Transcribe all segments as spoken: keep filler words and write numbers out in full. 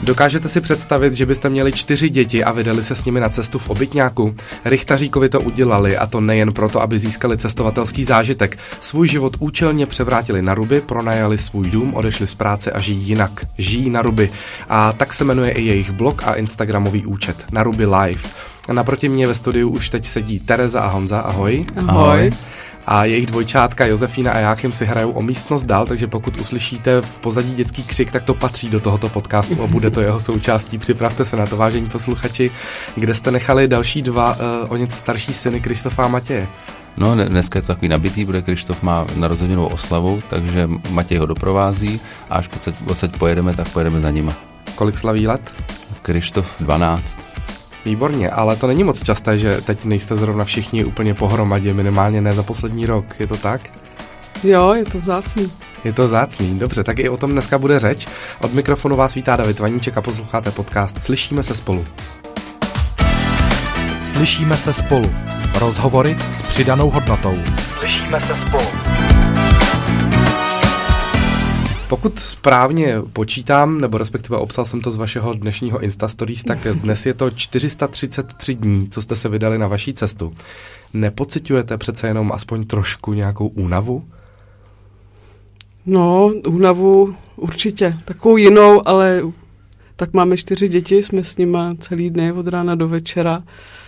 Dokážete si představit, že byste měli čtyři děti a vydali se s nimi na cestu v obytňáku? Richtaříkovi to udělali, a to nejen proto, aby získali cestovatelský zážitek. Svůj život účelně převrátili na ruby, pronajali svůj dům, odešli z práce a žijí jinak. Žijí na ruby. A tak se jmenuje i jejich blog a instagramový účet. Na ruby live. A naproti mě ve studiu už teď sedí Tereza a Honza. Ahoj. Ahoj. A jejich dvojčátka Josefína a Jáchym si hrajou o místnost dál, takže pokud uslyšíte v pozadí dětský křik, tak to patří do tohoto podcastu a bude to jeho součástí. Připravte se na to, vážení posluchači, kde jste nechali další dva uh, o něco starší syny, Krištofa a Matěje. No, dneska je to takový nabitý, bude Krištof má narozeninovou oslavu, takže Matěj ho doprovází a až odsaď pojedeme, tak pojedeme za nima. Kolik slaví let? Krištof dvanáct. Výborně, ale to není moc časté, že teď nejste zrovna všichni úplně pohromadě, minimálně ne za poslední rok, je to tak? Jo, je to vzácný. Je to vzácný, dobře, tak i o tom dneska bude řeč. Od mikrofonu vás vítá David Vaníček a posloucháte podcast Slyšíme se spolu. Slyšíme se spolu. Rozhovory s přidanou hodnotou. Slyšíme se spolu. Pokud správně počítám, nebo respektive obsal jsem to z vašeho dnešního Instastories, tak dnes je to čtyři sta třicet tři dní, co jste se vydali na vaší cestu. Nepociťujete přece jenom aspoň trošku nějakou únavu? No, únavu určitě. Takovou jinou, ale tak máme čtyři děti, jsme s nima celý dny od rána do večera,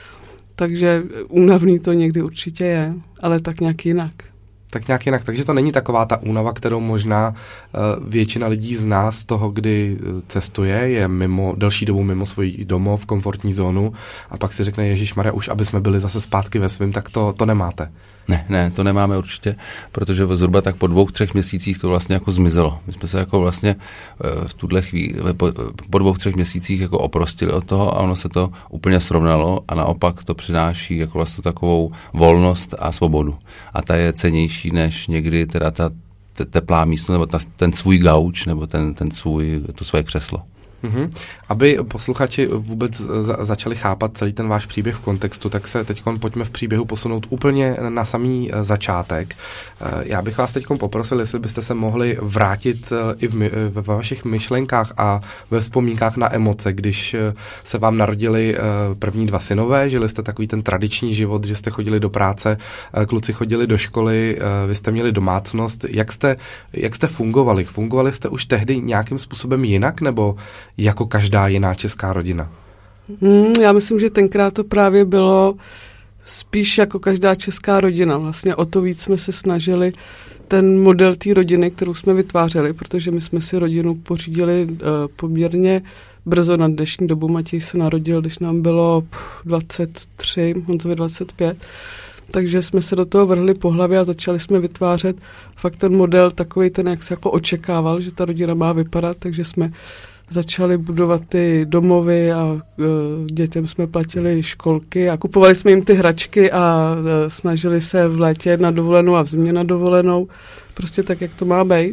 takže únavný to někdy určitě je, ale tak nějak jinak. Tak nějak jinak, takže to není taková ta únava, kterou možná uh, většina lidí zná z toho, kdy cestuje, je mimo, delší dobu mimo svůj domov, komfortní zónu a pak si řekne, ježišmarja, už aby jsme byli zase zpátky ve svým, tak to, to nemáte. Ne, ne, to nemáme určitě, protože zhruba tak po dvou, třech měsících to vlastně jako zmizelo. My jsme se jako vlastně v tuhle chvíli, po, po dvou, třech měsících jako oprostili od toho a ono se to úplně srovnalo a naopak to přináší jako vlastně takovou volnost a svobodu. A ta je cennější než někdy teda ta te, teplá místnost nebo ta, ten svůj gauč nebo ten, ten svůj, to svoje křeslo. Mm-hmm. Aby posluchači vůbec za- začali chápat celý ten váš příběh v kontextu, tak se teď pojďme v příběhu posunout úplně na samý začátek. Já bych vás teď poprosil, jestli byste se mohli vrátit i v my- ve vašich myšlenkách a ve vzpomínkách na emoce, když se vám narodili první dva synové, žili jste takový ten tradiční život, že jste chodili do práce, kluci chodili do školy, vy jste měli domácnost. Jak jste, jak jste fungovali? Fungovali jste už tehdy nějakým způsobem jinak, nebo jako každá jiná česká rodina? Hmm, já myslím, že tenkrát to právě bylo spíš jako každá česká rodina. Vlastně o to víc jsme se snažili ten model té rodiny, kterou jsme vytvářeli, protože my jsme si rodinu pořídili uh, poměrně brzo na dnešní dobu. Matěj se narodil, když nám bylo dvacet tři, Honzovi dvacet pět. Takže jsme se do toho vrhli po hlavě a začali jsme vytvářet fakt ten model takový ten, jak se jako očekával, že ta rodina má vypadat, takže jsme začali budovat ty domovy a uh, dětem jsme platili školky a kupovali jsme jim ty hračky a uh, snažili se v létě na dovolenou a v zimě na dovolenou, prostě tak, jak to má být.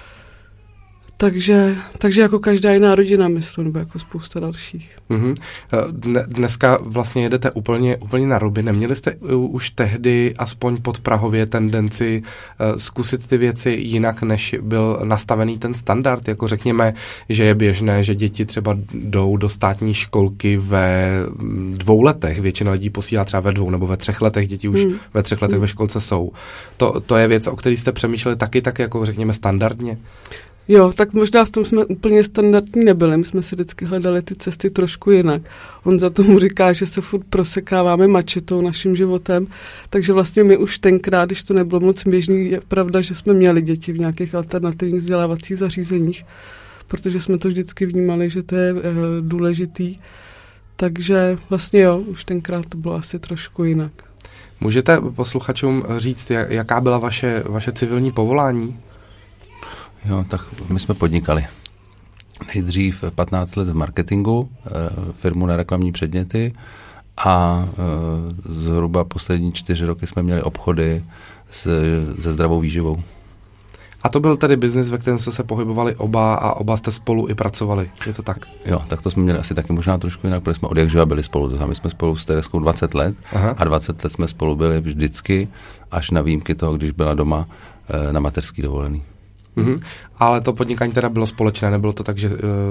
Takže, takže jako každá jiná rodina, myslím, nebo jako spousta dalších. Mm-hmm. Dneska vlastně jedete úplně, úplně na ruby. Neměli jste už tehdy aspoň pod Prahově tendenci uh, zkusit ty věci jinak, než byl nastavený ten standard? Jako řekněme, že je běžné, že děti třeba jdou do státní školky ve dvou letech. Většina lidí posílá třeba ve dvou nebo ve třech letech. Děti už mm. ve třech letech mm. ve školce jsou. To, to je věc, o které jste přemýšleli taky, tak jako řekněme standardně? Jo, tak možná v tom jsme úplně standardní nebyli, my jsme si vždycky hledali ty cesty trošku jinak. On za tomu říká, že se furt prosekáváme mačetou naším životem, takže vlastně my už tenkrát, když to nebylo moc běžný, je pravda, že jsme měli děti v nějakých alternativních vzdělávacích zařízeních, protože jsme to vždycky vnímali, že to je e, důležitý, takže vlastně jo, už tenkrát to bylo asi trošku jinak. Můžete posluchačům říct, jaká byla vaše, vaše civilní povolání? Jo, tak my jsme podnikali. Nejdřív patnáct let v marketingu, firmu na reklamní předměty a zhruba poslední čtyři roky jsme měli obchody se, se zdravou výživou. A to byl tedy biznis, ve kterém jste se pohybovali oba a oba jste spolu i pracovali, je to tak? Jo, tak to jsme měli asi taky možná trošku jinak, protože jsme od jakživa byli spolu. To znamená, my jsme spolu s Tereskou dvacet let. Aha. A dvacet let jsme spolu byli vždycky, až na výjimky toho, když byla doma na mateřský dovolený. Mm-hmm. Ale to podnikání teda bylo společné, nebylo to tak, že uh,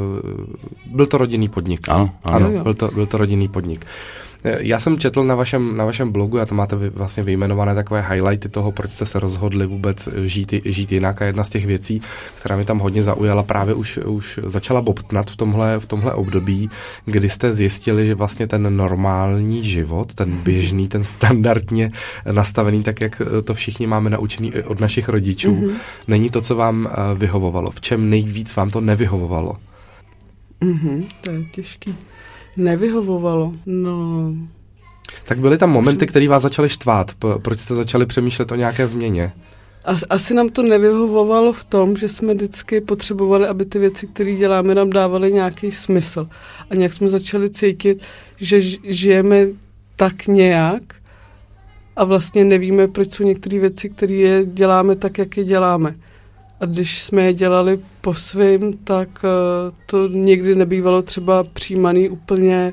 byl to rodinný podnik. Ano, ano. ano byl, to, byl to rodinný podnik. Já jsem četl na vašem, na vašem blogu, a to máte vy, vlastně vyjmenované takové highlighty toho, proč jste se rozhodli vůbec žít, žít jinak, a jedna z těch věcí, která mi tam hodně zaujala, právě už, už začala bobtnat v tomhle, v tomhle období, kdy jste zjistili, že vlastně ten normální život, ten běžný, ten standardně nastavený, tak jak to všichni máme naučený od našich rodičů, mm-hmm. není to, co vám vyhovovalo. V čem nejvíc vám to nevyhovovalo? Mm-hmm, to je těžký. Nevyhovovalo, no... Tak byly tam momenty, které vás začaly štvát. Proč jste začali přemýšlet o nějaké změně? Asi nám to nevyhovovalo v tom, že jsme vždycky potřebovali, aby ty věci, které děláme, nám dávaly nějaký smysl. A nějak jsme začali cítit, že žijeme tak nějak a vlastně nevíme, proč jsou některé věci, které děláme tak, jak je děláme. A když jsme je dělali po svým, tak uh, to někdy nebývalo třeba přijímaný úplně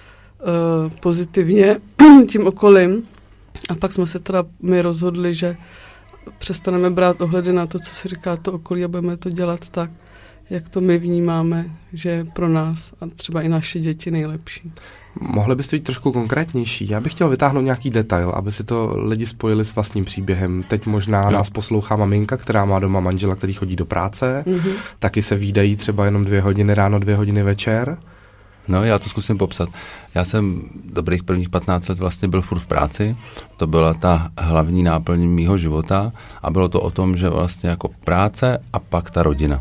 uh, pozitivně tím okolím. A pak jsme se teda my rozhodli, že přestaneme brát ohledy na to, co si říká to okolí, a budeme to dělat tak, jak to my vnímáme, že je pro nás a třeba i naše děti nejlepší. Mohli byste být trošku konkrétnější? Já bych chtěl vytáhnout nějaký detail, aby si to lidi spojili s vlastním příběhem. Teď možná no. nás poslouchá maminka, která má doma manžela, který chodí do práce. Mm-hmm. Taky se vídají třeba jenom dvě hodiny ráno, dvě hodiny večer. No, já to zkusím popsat. Já jsem dobrých prvních patnáct let vlastně byl furt v práci. To byla ta hlavní náplň mýho života a bylo to o tom, že vlastně jako práce a pak ta rodina.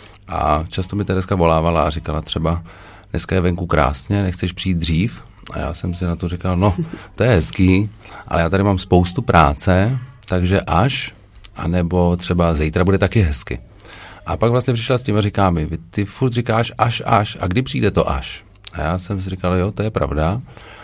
A často mi Tereska volávala a říkala třeba, dneska je venku krásně, nechceš přijít dřív? A já jsem si na to říkal, no, to je hezký, ale já tady mám spoustu práce, takže až, anebo třeba zítra bude taky hezky. A pak vlastně přišla s tím a říká mi, ty furt říkáš až, až, a kdy přijde to až? A já jsem si říkal, jo, to je pravda.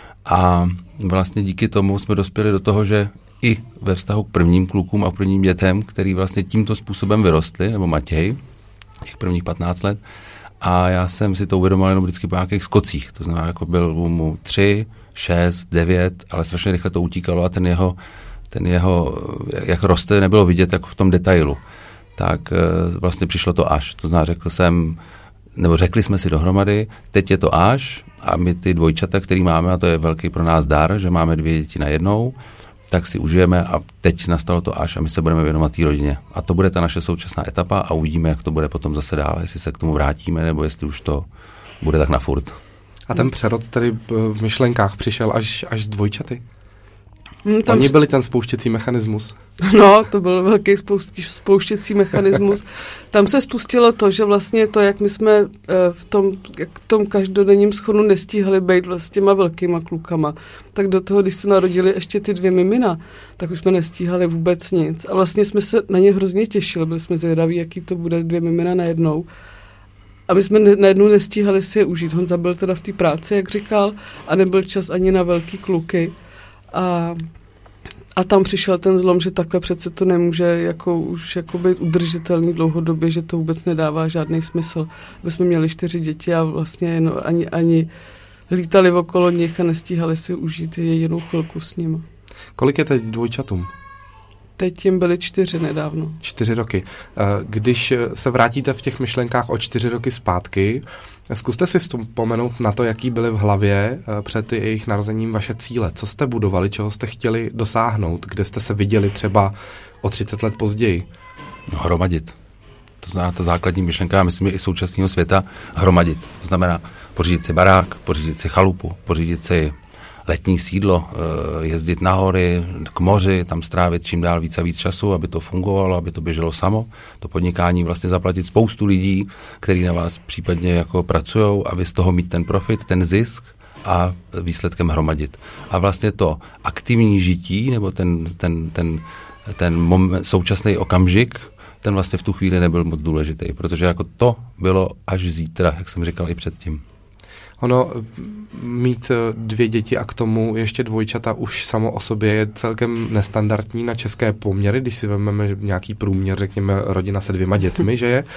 A vlastně díky tomu jsme dospěli do toho, že i ve vztahu k prvním klukům a prvním dětem, který vlastně tímto způsobem vyrostli, nebo Matěj, těch prvních patnáct let, a já jsem si to uvědomil jenom vždycky po nějakých skocích. To znamená, jako byl mu tři, šest, devět, ale strašně rychle to utíkalo a ten jeho, ten jeho, jak roste, nebylo vidět jako v tom detailu. Tak vlastně přišlo to až. To znamená, řekl jsem, nebo řekli jsme si dohromady, teď je to až a my ty dvojčata, který máme, a to je velký pro nás dar, že máme dvě děti najednou, tak si užijeme a teď nastalo to až a my se budeme věnovat té rodině. A to bude ta naše současná etapa a uvidíme, jak to bude potom zase dál, jestli se k tomu vrátíme, nebo jestli už to bude tak na furt. A ten přerod tady v myšlenkách přišel až, až z dvojčaty? Hmm, tam Oni byli ten spouštěcí mechanismus. No, to byl velký spouštěcí mechanismus. Tam se spustilo to, že vlastně to, jak my jsme v tom, jak v tom každodenním schodu nestíhali být vlastně s těma velkýma klukama, tak do toho, když se narodili ještě ty dvě mimina, tak už jsme nestíhali vůbec nic. A vlastně jsme se na ně hrozně těšili, byli jsme zvědaví, jaký to bude dvě mimina najednou. A my jsme najednou nestíhali si je užít. Honza byl teda v té práci, jak říkal, a nebyl čas ani na velký kluky. A, a tam přišel ten zlom, že takhle přece to nemůže jako už jako být udržitelný dlouhodobě, že to vůbec nedává žádný smysl. My jsme měli čtyři děti a vlastně no, ani, ani lítali okolo nich a nestíhali si užít jedinou chvilku s nimi. Kolik je teď dvojčatům? Teď jim byly čtyři nedávno. Čtyři roky. Když se vrátíte v těch myšlenkách o čtyři roky zpátky, zkuste si vzpomenout na to, jaký byly v hlavě před jejich narozením vaše cíle. Co jste budovali, čeho jste chtěli dosáhnout, kde jste se viděli třeba o třicet let později? No, hromadit. To znamená ta základní myšlenka, já myslím, i současného světa, hromadit. To znamená pořídit si barák, pořídit si chalupu, pořídit si letní sídlo, jezdit na hory, k moři, tam strávit čím dál víc a víc času, aby to fungovalo, aby to běželo samo. To podnikání vlastně zaplatit spoustu lidí, kteří na vás případně jako pracujou, aby z toho mít ten profit, ten zisk a výsledkem hromadit. A vlastně to aktivní žití, nebo ten, ten, ten, ten moment, současný okamžik, ten vlastně v tu chvíli nebyl moc důležitý, protože jako to bylo až zítra, jak jsem říkal i předtím. Ono, mít dvě děti a k tomu ještě dvojčata už samo o sobě je celkem nestandardní na české poměry, když si vezmeme nějaký průměr, řekněme rodina se dvěma dětmi, že je.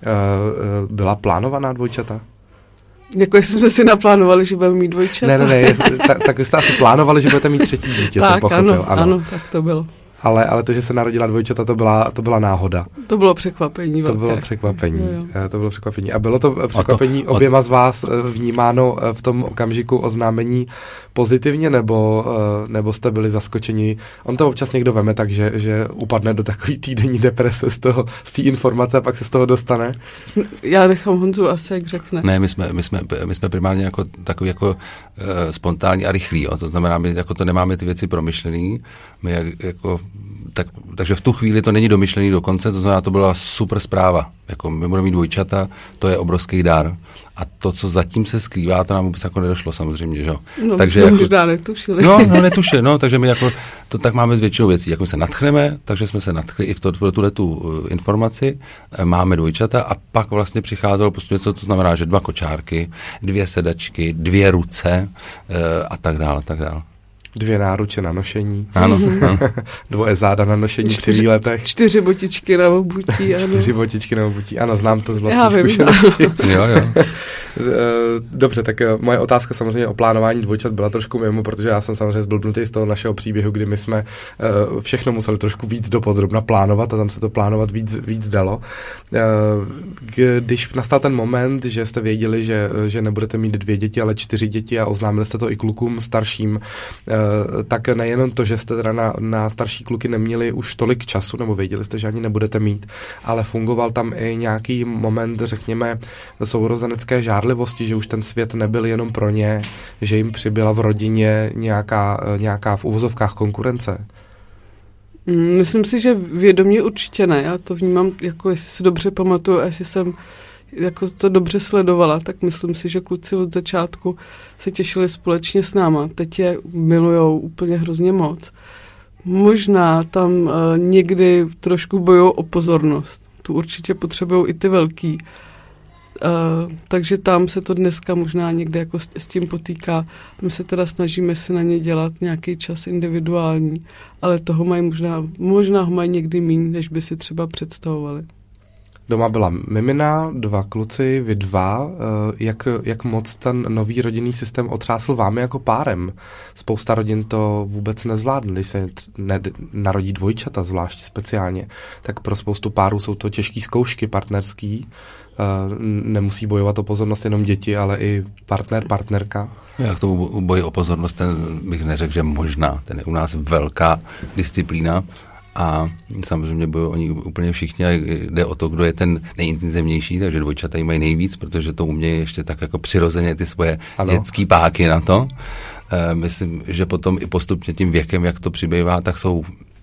Byla plánovaná dvojčata? Jako jestli jsme si naplánovali, že budeme mít dvojčata. Ne, ne, ne, tak, tak jste asi plánovali, že budete mít třetí dítě, tak, jsem pochopil. Ano, ano, ano, tak to bylo. Ale, ale to, že se narodila dvojčata, to byla, to byla náhoda. To bylo překvapení. To velké. bylo překvapení. Jo, jo. To bylo překvapení. A bylo to překvapení to, oběma z vás vnímáno v tom okamžiku oznámení pozitivně, nebo, nebo jste byli zaskočeni? On to občas někdo veme tak, že, že upadne do takový týdenní deprese z toho, z té informace a pak se z toho dostane? Já nechám Honzu asi, jak řekne. Ne, my jsme, my jsme, my jsme primárně jako takový jako uh, spontánní a rychlí, jo. To znamená, my jako to nemáme ty věci promyšlený, my jak, jako, tak, takže v tu chvíli to není domyšlený do konce, to znamená, to byla super zpráva. Jako my budeme mít dvojčata, to je obrovský dar. A to, co zatím se skrývá, to nám vůbec jako nedošlo samozřejmě, že? No, takže to jako, možná netušili. No, no netušili, no, takže my jako, to tak máme s většinou věcí, jako my se nadchneme, takže jsme se nadchli i v to, pro tuhletu uh, informaci, máme dvojčata a pak vlastně přicházelo prostě něco, to znamená, že dva kočárky, dvě sedačky, dvě ruce uh, a tak dále, tak dále. Dvě náruče na nošení. Ano. ano. Dvoje záda na nošení při výletech. Čtyři botičky na obutí. Ano. Čtyři botičky na obutí. Ano, znám to z vlastní Já vím, zkušenosti. jo, jo. Dobře, tak moje otázka samozřejmě o plánování dvojčat byla trošku mimo, protože já jsem samozřejmě zblbnutý z toho našeho příběhu, kdy my jsme všechno museli trošku víc dopodrobna plánovat a tam se to plánovat víc, víc dalo. Když nastal ten moment, že jste věděli, že, že nebudete mít dvě děti, ale čtyři děti a oznámili jste to i klukům starším, tak nejenom to, že jste teda na, na starší kluky neměli už tolik času, nebo věděli jste, že ani nebudete mít, ale fungoval tam i nějaký moment, řekněme, sourozenecké žárlivosti, že už ten svět nebyl jenom pro ně, že jim přibyla v rodině nějaká, nějaká v uvozovkách konkurence. Myslím si, že vědomě určitě ne. Já to vnímám, jako jestli si dobře pamatuju, jestli jsem jako to dobře sledovala, tak myslím si, že kluci od začátku se těšili společně s náma. Teď je milujou úplně hrozně moc. Možná tam uh, někdy trošku bojují o pozornost. Tu určitě potřebují i ty velký. Uh, takže tam se to dneska možná někde jako s, s tím potýká. My se teda snažíme si na ně dělat nějaký čas individuální, ale toho mají možná, možná ho mají někdy míň, než by si třeba představovali. Doma byla mimina, dva kluci, vy dva. Jak, jak moc ten nový rodinný systém otřásl vámi jako párem? Spousta rodin to vůbec nezvládne, když se ne, narodí dvojčata, zvlášť speciálně. Tak pro spoustu párů jsou to těžké zkoušky partnerský. Nemusí bojovat o pozornost jenom děti, ale i partner, partnerka. Já k tomu boji o pozornost, ten bych neřekl, že možná. Ten je u nás velká disciplína. A samozřejmě bojují oni úplně všichni a jde o to, kdo je ten nejintenzivnější, takže dvojčata jí mají nejvíc, protože to umějí ještě tak jako přirozeně ty svoje ano. dětský páky na to. E, myslím, že potom i postupně tím věkem, jak to přibývá, tak jsou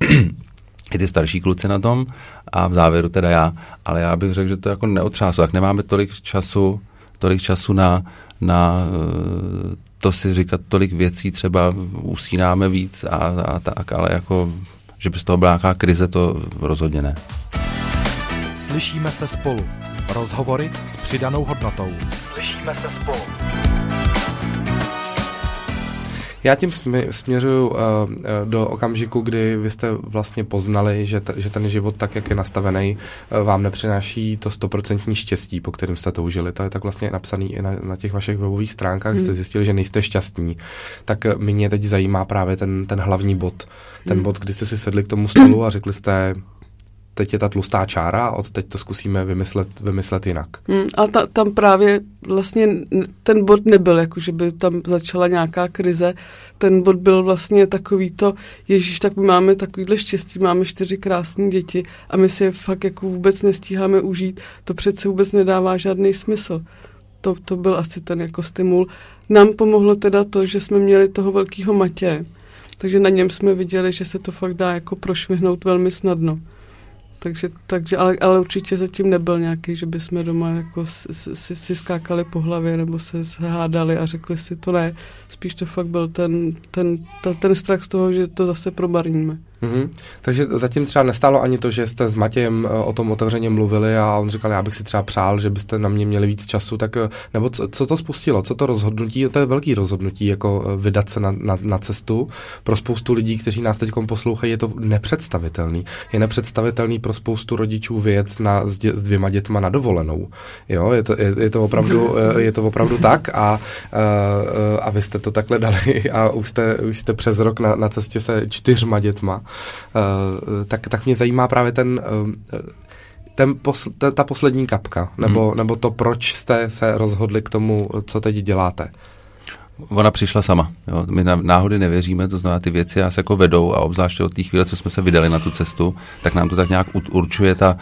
i ty starší kluci na tom a v závěru teda já, ale já bych řekl, že to jako neotřáslo, jak nemáme tolik času, tolik času na, na to si říkat tolik věcí, třeba usínáme víc a, a tak, ale jako že by z toho byla nějaká krize, to rozhodně ne. Slyšíme se spolu. Rozhovory s přidanou hodnotou. Slyšíme se spolu. Já tím směřuju uh, do okamžiku, kdy vy jste vlastně poznali, že, t- že ten život tak, jak je nastavený, uh, vám nepřináší to stoprocentní štěstí, po kterém jste toužili. To je tak vlastně napsaný i na, na těch vašich webových stránkách, hmm. jste zjistili, že nejste šťastní. Tak mě teď zajímá právě ten, ten hlavní bod. Ten hmm. bod, kdy jste si sedli k tomu stolu a řekli jste, teď je ta tlustá čára a od teď to zkusíme vymyslet, vymyslet jinak. Hmm, a ta, tam právě vlastně ten bod nebyl, jako že by tam začala nějaká krize. Ten bod byl vlastně takový to, ježiš, tak my máme takovýhle štěstí, máme čtyři krásné děti a my si je fakt jako vůbec nestíháme užít. To přece vůbec nedává žádný smysl. To, to byl asi ten jako stimul. Nám pomohlo teda to, že jsme měli toho velkého Matěje. Takže na něm jsme viděli, že se to fakt dá jako prošvihnout velmi snadno. Takže, takže ale, ale určitě zatím nebyl nějaký, že bychom doma jako si, si, si skákali po hlavě nebo se hádali a řekli si to ne. Spíš to fakt byl ten, ten, ta, ten strach z toho, že to zase promarníme. Mm-hmm. Takže zatím třeba nestálo ani to, že jste s Matějem o tom otevřeně mluvili a on říkal, já bych si třeba přál, že byste na mě měli víc času, tak nebo co, co to spustilo, co to rozhodnutí, to je velký rozhodnutí, jako vydat se na, na, na cestu. Pro spoustu lidí, kteří nás teď poslouchají, je to nepředstavitelný. Je nepředstavitelný pro spoustu rodičů vyjet na, s, dě, s dvěma dětma na dovolenou. Jo, je to, je, je to opravdu, je to opravdu tak a, a vy jste to takhle dali a už jste, už jste přes rok na, na cestě se čtyřma dětma. tak, tak mě zajímá právě ten, ten posl, ta, ta poslední kapka, nebo, hmm. nebo to, proč jste se rozhodli k tomu, co teď děláte. Ona přišla sama. Jo. My na náhody nevěříme, to znamená, ty věci nás jako vedou a obzvláště od té chvíle, co jsme se vydali na tu cestu, tak nám to tak nějak určuje ta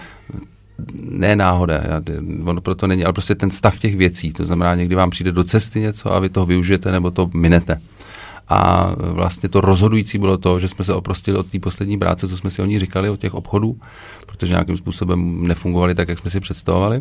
ne náhoda, ono proto není, ale prostě ten stav těch věcí, to znamená, někdy vám přijde do cesty něco a vy toho využijete nebo to minete. A vlastně to rozhodující bylo to, že jsme se oprostili od té poslední práce, co jsme si o ní říkali, od těch obchodů, protože nějakým způsobem nefungovali tak, jak jsme si představovali.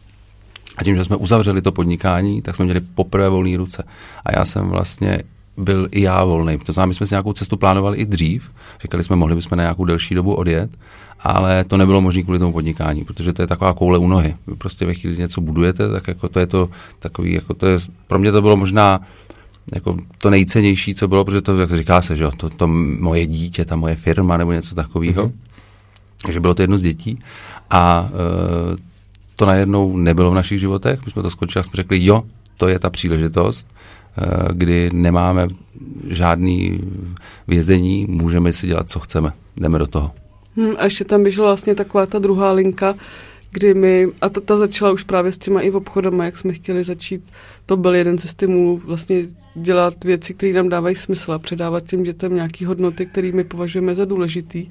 A tím, že jsme uzavřeli to podnikání, tak jsme měli poprvé volné ruce. A já jsem vlastně byl i já volný. To znamená, my jsme si nějakou cestu plánovali i dřív. Říkali jsme, mohli bychom na nějakou delší dobu odjet, ale to nebylo možné kvůli tomu podnikání, protože to je taková koule u nohy. Vy prostě ve chvíli něco budujete, tak jako to je to takový, jako to je, pro mě to bylo možná jako to nejcennější, co bylo, protože to, jak říká se, že to, to moje dítě, ta moje firma nebo něco takového. Mm-hmm. Takže bylo to jedno z dětí a e, to najednou nebylo v našich životech. My jsme to skončili a jsme řekli, jo, to je ta příležitost, kdy nemáme žádný vězení, můžeme si dělat, co chceme. Jdeme do toho. Hmm, a ještě tam běžela vlastně taková ta druhá linka, kdy my, a ta, ta začala už právě s těma i obchodama, jak jsme chtěli začít, to byl jeden ze stimulů, vlastně dělat věci, které nám dávají smysl a předávat těm dětem nějaké hodnoty, které my považujeme za důležitý.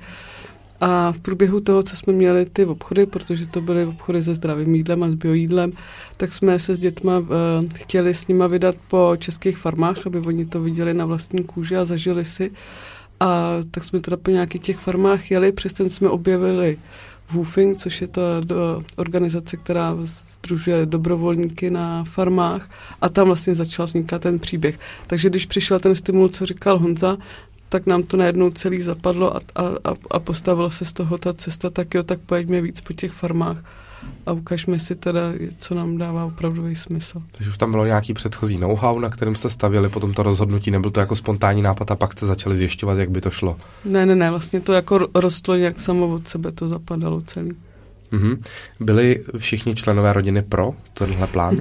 A v průběhu toho, co jsme měli ty obchody, protože to byly obchody se zdravým jídlem a s biojídlem, tak jsme se s dětma uh, chtěli s nima vydat po českých farmách, aby oni to viděli na vlastní kůži a zažili si. A tak jsme teda po nějakých těch farmách jeli, přesto jsme objevili Woofing, což je to do organizace, která sdružuje dobrovolníky na farmách a tam vlastně začal vznikat ten příběh. Takže když přišel ten stimul, co říkal Honza, tak nám to najednou celý zapadlo a, a, a postavilo se z toho ta cesta, tak jo, tak pojďme víc po těch farmách a ukažme si teda, co nám dává opravdový smysl. Takže už tam bylo nějaký předchozí know-how, na kterém jste stavěli potom to rozhodnutí, nebyl to jako spontánní nápad a pak jste začali zjišťovat, jak by to šlo? Ne, ne, ne, vlastně to jako rostlo nějak samo od sebe, to zapadalo celý. Mm-hmm. Byli všichni členové rodiny pro tenhle plán?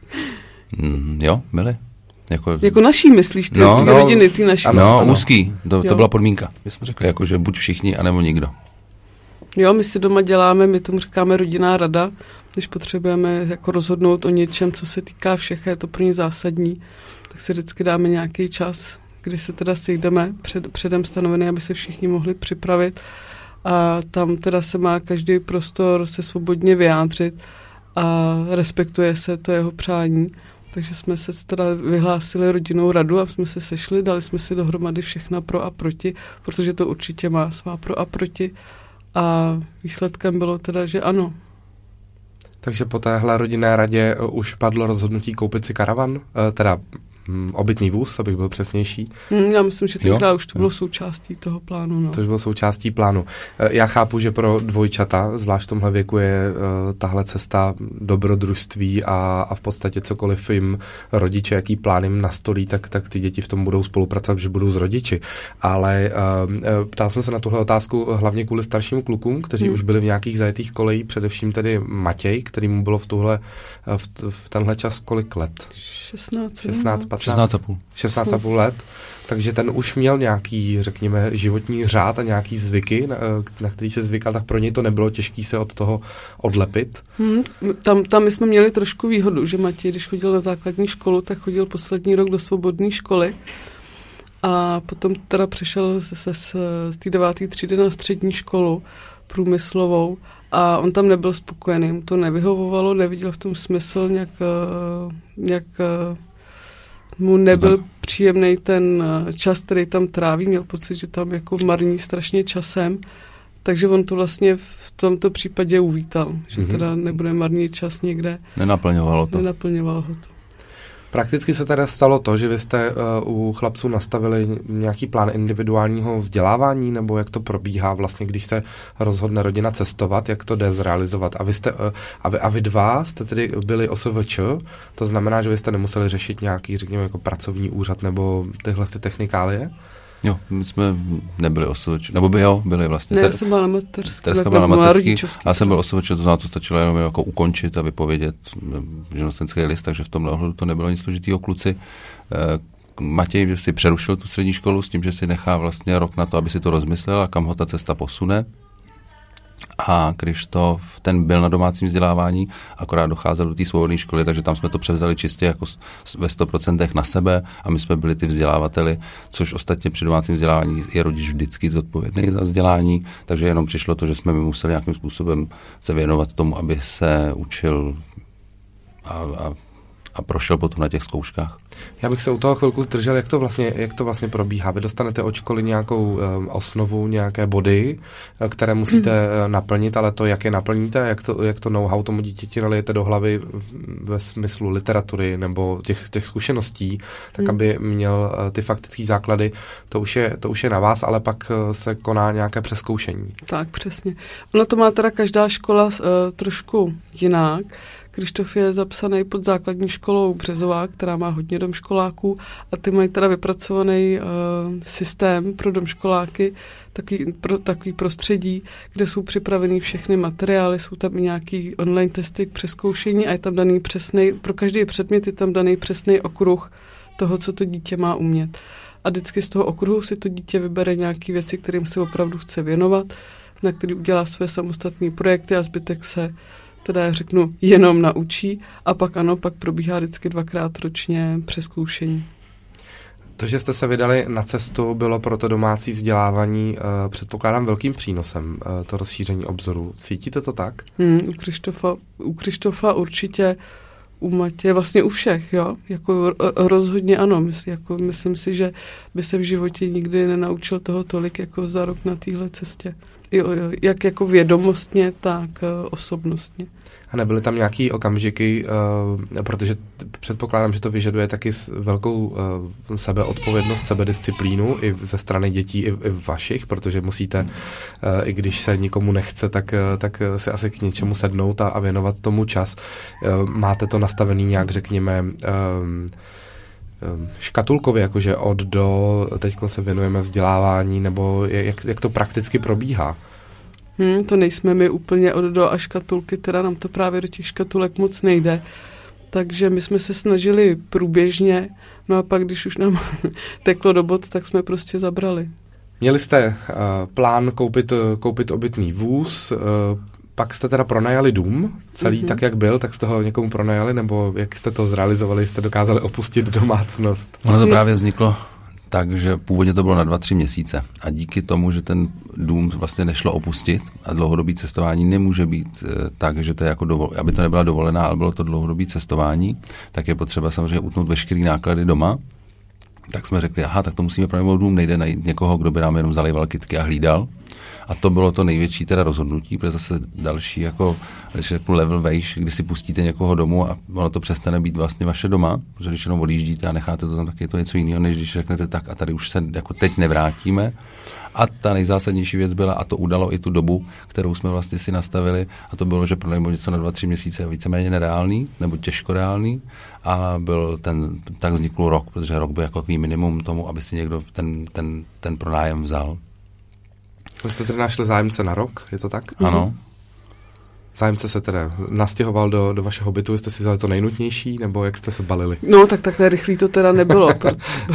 mm, jo, byli. Jako, jako naší, myslíš, ty, no, ty no, rodiny, ty naší. No, úzký, to, to byla podmínka. My jsme řekli, jako, že buď všichni, anebo nikdo. Jo, my si doma děláme, my tomu říkáme rodinná rada, když potřebujeme jako rozhodnout o něčem, co se týká všech, je to pro ně zásadní, tak si vždycky dáme nějaký čas, kdy se teda sejdeme před, předem stanovený, aby se všichni mohli připravit a tam teda se má každý prostor se svobodně vyjádřit a respektuje se to jeho přání. Takže jsme se teda vyhlásili rodinnou radu a jsme se sešli, dali jsme si dohromady všechna pro a proti, protože to určitě má svá pro a proti a výsledkem bylo teda, že ano. Takže po téhle rodinné radě už padlo rozhodnutí koupit si karavan, teda hm, obytný vůz, abych byl přesnější. Hmm, já myslím, že tenkrát už to bylo součástí toho plánu. No. To už bylo součástí plánu. Já chápu, že pro dvojčata, zvlášť v tomhle věku, je uh, tahle cesta dobrodružství a, a v podstatě cokoliv jim rodiče, jaký plán jim nastolí, tak, tak ty děti v tom budou spolupracovat, že budou s rodiči. Ale uh, ptal jsem se na tuhle otázku hlavně kvůli starším klukům, kteří hmm. už byli v nějakých zajetých kolejí, především tedy Matěj, který mu bylo v tuhle, v, v tenhle čas kolik let? šestnáct, šestnáct, patnáct, šestnáct a půl. šestnáct a půl let. Takže ten už měl nějaký, řekněme, životní řád a nějaký zvyky, na, na který se zvykal, tak pro něj to nebylo těžké se od toho odlepit. Hmm, tam, tam my jsme měli trošku výhodu, že Matěj, když chodil na základní školu, tak chodil poslední rok do svobodné školy a potom teda přešel se, se, z té deváté třídy na střední školu průmyslovou a on tam nebyl spokojený, mu to nevyhovovalo, neviděl v tom smysl, nějak, nějak mu nebyl příjemný ten čas, který tam tráví, měl pocit, že tam jako marní strašně časem, takže on to vlastně v tomto případě uvítal, že mm-hmm. teda nebude marnit čas někde. Nenaplňovalo to. Nenaplňovalo ho to. Prakticky se teda stalo to, že vy jste uh, u chlapců nastavili nějaký plán individuálního vzdělávání, nebo jak to probíhá vlastně, když se rozhodne rodina cestovat, jak to jde zrealizovat. A vy, jste, uh, a vy, a vy dva jste tedy byli O S V Č, to znamená, že vy jste nemuseli řešit nějaký, řekněme, jako pracovní úřad nebo tyhle ty technikálie? Jo, my jsme nebyli O S V Č, nebo by jo, byli vlastně. Ne, já jsem byla na mateřský. Tereska byla na mateřský, já jsem byl O S V Č, to znamená, to stačilo jenom jako ukončit a vypovědět živnostenský list, takže v tomhle ohledu to nebylo nic složitýho. Kluci Matěj si přerušil tu střední školu s tím, že si nechá vlastně rok na to, aby si to rozmyslel a kam ho ta cesta posune. A Krištof, ten byl na domácím vzdělávání, akorát docházel do té svobodné školy, takže tam jsme to převzali čistě jako ve sto procent na sebe a my jsme byli ty vzdělávateli, což ostatně při domácím vzdělávání je rodič vždycky zodpovědný za vzdělání, takže jenom přišlo to, že jsme my museli nějakým způsobem se věnovat tomu, aby se učil a, a a prošel potom na těch zkouškách. Já bych se u toho chvilku zdržel, jak to vlastně, jak to vlastně probíhá. Vy dostanete od školy nějakou um, osnovu, nějaké body, které musíte mm. naplnit, ale to, jak je naplníte, jak to, jak to know-how tomu dítěti nalijete do hlavy ve smyslu literatury nebo těch, těch zkušeností, tak mm. aby měl uh, ty faktické základy, to už, je, to už je na vás, ale pak uh, se koná nějaké přezkoušení. Tak, přesně. Ono to má teda každá škola uh, trošku jinak. Krištof je zapsaný pod základní školou Březová, která má hodně domškoláků a ty mají teda vypracovaný uh, systém pro domškoláky, takový, pro, takový prostředí, kde jsou připraveny všechny materiály, jsou tam i nějaký online testy k přezkoušení a je tam daný přesný, pro každý předmět je tam daný přesný okruh toho, co to dítě má umět. A vždycky z toho okruhu si to dítě vybere nějaké věci, kterým se opravdu chce věnovat, na který udělá své samostatné projekty a zbytek se teda já řeknu, jenom naučí a pak ano, pak probíhá vždycky dvakrát ročně přezkoušení. To, že jste se vydali na cestu, bylo pro to domácí vzdělávání, uh, předpokládám, velkým přínosem, uh, to rozšíření obzoru. Cítíte to tak? Hmm, u Krištofa, u Krištofa určitě, u Matě, vlastně u všech, jo, jako rozhodně ano, mysl, jako myslím si, že by se v životě nikdy nenaučil toho tolik jako za rok na téhle cestě. Jo, jo, jak jako vědomostně, tak uh, osobnostně. A nebyly tam nějaký okamžiky, uh, protože předpokládám, že to vyžaduje taky velkou uh, sebeodpovědnost, sebedisciplínu i ze strany dětí, i, i vašich, protože musíte, uh, i když se nikomu nechce, tak, uh, tak si asi k něčemu sednout a, a věnovat tomu čas. Uh, máte to nastavený nějak, řekněme, um, škatulkově, jakože od do, teď se věnujeme vzdělávání, nebo jak, jak to prakticky probíhá? Hmm, to nejsme my úplně od do a škatulky, teda nám to právě do těch škatulek moc nejde. Takže my jsme se snažili průběžně, no a pak, když už nám teklo do bod, tak jsme prostě zabrali. Měli jste uh, plán koupit, koupit obytný vůz, uh, pak jste teda pronajali dům, celý mm-hmm. tak, jak byl, tak jste ho někomu pronajali, nebo jak jste to zrealizovali, jste dokázali opustit domácnost? Ono to právě vzniklo tak, že původně to bylo na dva, tři měsíce a díky tomu, že ten dům vlastně nešlo opustit a dlouhodobý cestování nemůže být e, tak, že to je jako dovol, aby to nebyla dovolená, ale bylo to dlouhodobý cestování, tak je potřeba samozřejmě utnout veškerý náklady doma. Tak jsme řekli, aha, tak to musíme pronajmout dům, nejde najít někoho, kdo by nám jenom zalejval kytky a hlídal. A to bylo to největší teda rozhodnutí, protože zase další jako, když řeknu level vejš, kdy si pustíte někoho domů a ono to přestane být vlastně vaše doma, protože když jenom odjíždíte a necháte to tam, tak je to něco jiného, než když řeknete tak a tady už se jako teď nevrátíme. A ta nejzásadnější věc byla, a to udalo i tu dobu, kterou jsme vlastně si nastavili, a to bylo, že pronajmout něco na dva, tři měsíce je víceméně nereálný, nebo těžko reálný, a byl ten, tak vznikl rok, protože rok byl jako takový minimum tomu, aby si někdo ten, ten, ten pronájem vzal. Vy jste tedy našli zájemce na rok, je to tak? Ano. Zájemce se teda nastěhoval do, do vašeho bytu, jste si vzali to nejnutnější, nebo jak jste se balili? No, tak takhle rychlý to teda nebylo, pro,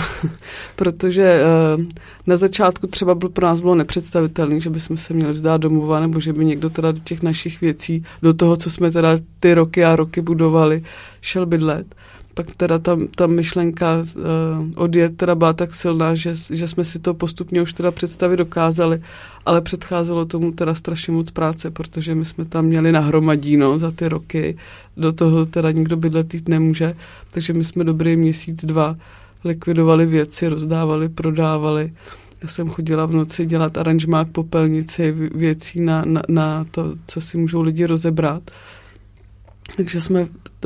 protože uh, na začátku třeba byl, pro nás bylo nepředstavitelné, že bychom se měli vzdát domova, nebo že by někdo teda do těch našich věcí, do toho, co jsme teda ty roky a roky budovali, šel bydlet. Pak teda ta, ta myšlenka uh, odjet teda byla tak silná, že, že jsme si to postupně už teda představit dokázali, ale předcházelo tomu teda strašně moc práce, protože my jsme tam měli nahromadíno za ty roky, do toho teda nikdo bydlet jít nemůže, takže my jsme dobrý měsíc, dva likvidovali věci, rozdávali, prodávali. Já jsem chodila v noci dělat aranžmák popelnici, věcí na, na, na to, co si můžou lidi rozebrat. Takže jsme to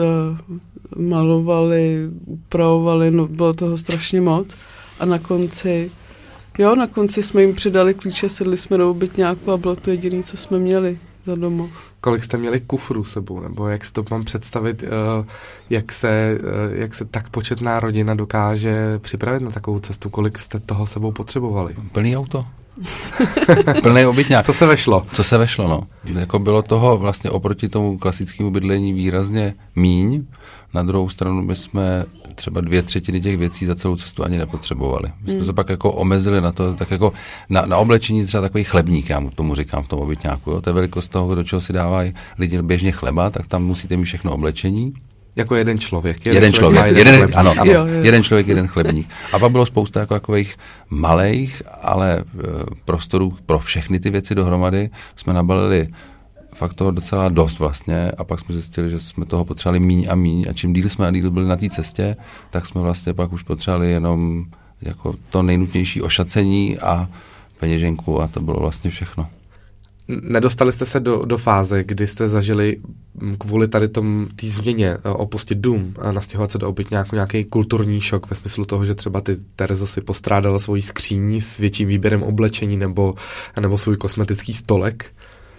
malovali, upravovali, no bylo toho strašně moc. A na konci, jo, na konci jsme jim přidali klíče, sedli jsme do obytňáku a bylo to jediné, co jsme měli za domov. Kolik jste měli kufrů sebou, nebo jak si to mám představit, jak se, jak se tak početná rodina dokáže připravit na takovou cestu, kolik jste toho sebou potřebovali? Plný auto. Plný obytňák. Co se vešlo? Co se vešlo, no. Jako bylo toho vlastně oproti tomu klasickému bydlení výrazně míň. Na druhou stranu my jsme třeba dvě třetiny těch věcí za celou cestu ani nepotřebovali. My jsme hmm. se pak jako omezili na to, tak jako na, na oblečení třeba takový chlebník, já mu tomu říkám v tom obytňáku. Jo. To je velikost toho, do čeho si dávají lidi běžně chleba, tak tam musíte mít všechno oblečení. Jako jeden člověk. Jeden, jeden člověk, člověk jeden, jeden ano, ano, jo, jo. jeden člověk, jeden chlebník. A pak bylo spousta jako takových malých, ale e, prostorů pro všechny ty věci dohromady. Jsme nabalili fakt toho docela dost vlastně a pak jsme zjistili, že jsme toho potřebovali míň a míň a čím díl jsme a díl byli na té cestě, tak jsme vlastně pak už potřebovali jenom jako to nejnutnější ošacení a peněženku a to bylo vlastně všechno. Nedostali jste se do, do fáze, kdy jste zažili kvůli tady tom té změně opustit dům a nastěhovat se do obytňáku nějaký kulturní šok ve smyslu toho, že třeba ty Tereza si postrádala svoji skříň s větším výběrem oblečení nebo, nebo svůj kosmetický stolek?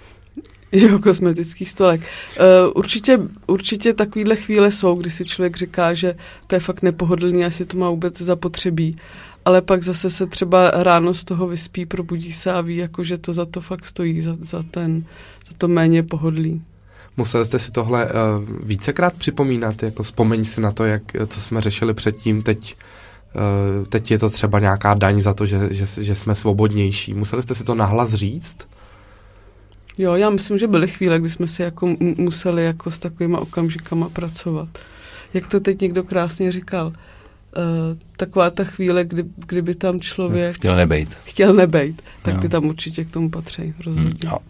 Jo, kosmetický stolek. Uh, určitě, určitě takovýhle chvíle jsou, kdy si člověk říká, že to je fakt nepohodlný, asi to má vůbec zapotřebí. Ale pak zase se třeba ráno z toho vyspí, probudí se a ví, jako, že to za to fakt stojí, za, za, ten, za to méně pohodlí. Museli jste si tohle uh, vícekrát připomínat, jako vzpomeň si na to, jak, co jsme řešili předtím, teď, uh, teď je to třeba nějaká daň za to, že, že, že jsme svobodnější. Museli jste si to nahlas říct? Jo, já myslím, že byly chvíle, kdy jsme si jako museli jako s takovýma okamžikama pracovat. Jak to teď někdo krásně říkal, uh, taková ta chvíle, kdy, kdyby tam člověk... Chtěl nebejt. Chtěl nebejt, tak jo. Ty tam určitě k tomu patří, rozhodně. Hmm,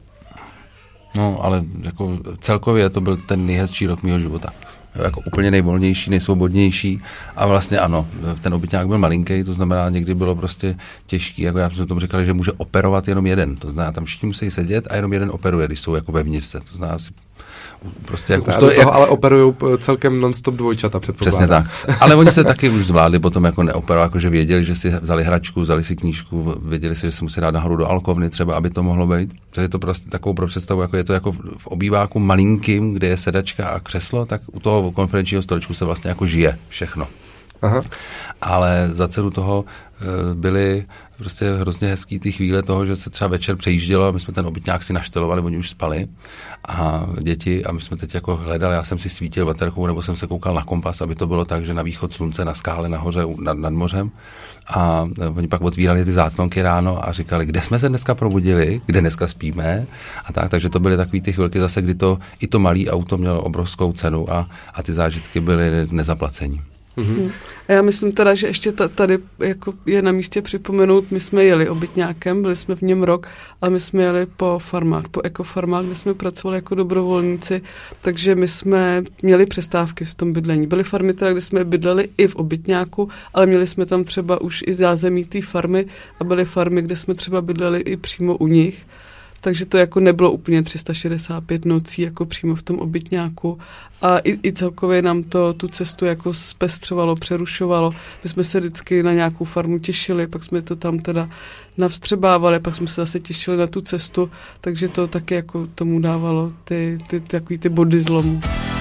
no, ale jako celkově to byl ten nejhezčí rok mýho života. Jako úplně nejvolnější, nejsvobodnější a vlastně ano, ten obytňák byl malinký, to znamená někdy bylo prostě těžký, jako já jsem tomu říkal, že může operovat jenom jeden, to znamená tam všichni musí sedět a jenom jeden operuje, když jsou jako vevnitř, to znamená si prostě jak, to, jak... ale operují celkem non-stop dvojčata, předpokládám. Přesně tak. Ale oni se taky už zvládli potom jako neoperovat, jako že věděli, že si vzali hračku, vzali si knížku, věděli si, že se musí dát nahoru do alkovny třeba, aby to mohlo být. To je to prostě takovou pro představu, jako je to jako v obýváku malinkým, kde je sedačka a křeslo, tak u toho konferenčního stolečku se vlastně jako žije všechno. Aha. Ale za cenu toho byly prostě hrozně hezký ty chvíle toho, že se třeba večer přejíždělo a my jsme ten obytňák si naštelovali, oni už spali a děti a my jsme teď jako hledali, já jsem si svítil baterkou nebo jsem se koukal na kompas, aby to bylo tak, že na východ slunce na skále nahoře nad, nad mořem a oni pak otvírali ty záclonky ráno a říkali, kde jsme se dneska probudili, kde dneska spíme a tak, takže to byly takový ty chvilky zase, kdy to i to malé auto mělo obrovskou cenu a, a ty zážitky byly nezaplacení. Mm-hmm. A já myslím teda, že ještě tady jako je na místě připomenout, my jsme jeli obytňákem, byli jsme v něm rok, ale my jsme jeli po farmách, po ekofarmách, kde jsme pracovali jako dobrovolníci, takže my jsme měli přestávky v tom bydlení. Byly farmy teda, kde jsme bydleli i v obytňáku, ale měli jsme tam třeba už i zázemí té farmy a byly farmy, kde jsme třeba bydleli i přímo u nich. Takže to jako nebylo úplně tři sta šedesát pět nocí jako přímo v tom obytňáku a i, i celkově nám to tu cestu jako zpestřovalo, přerušovalo. My jsme se vždycky na nějakou farmu těšili, pak jsme to tam teda navstřebávali, pak jsme se zase těšili na tu cestu, takže to taky jako tomu dávalo ty, ty, ty, takový ty body zlomu.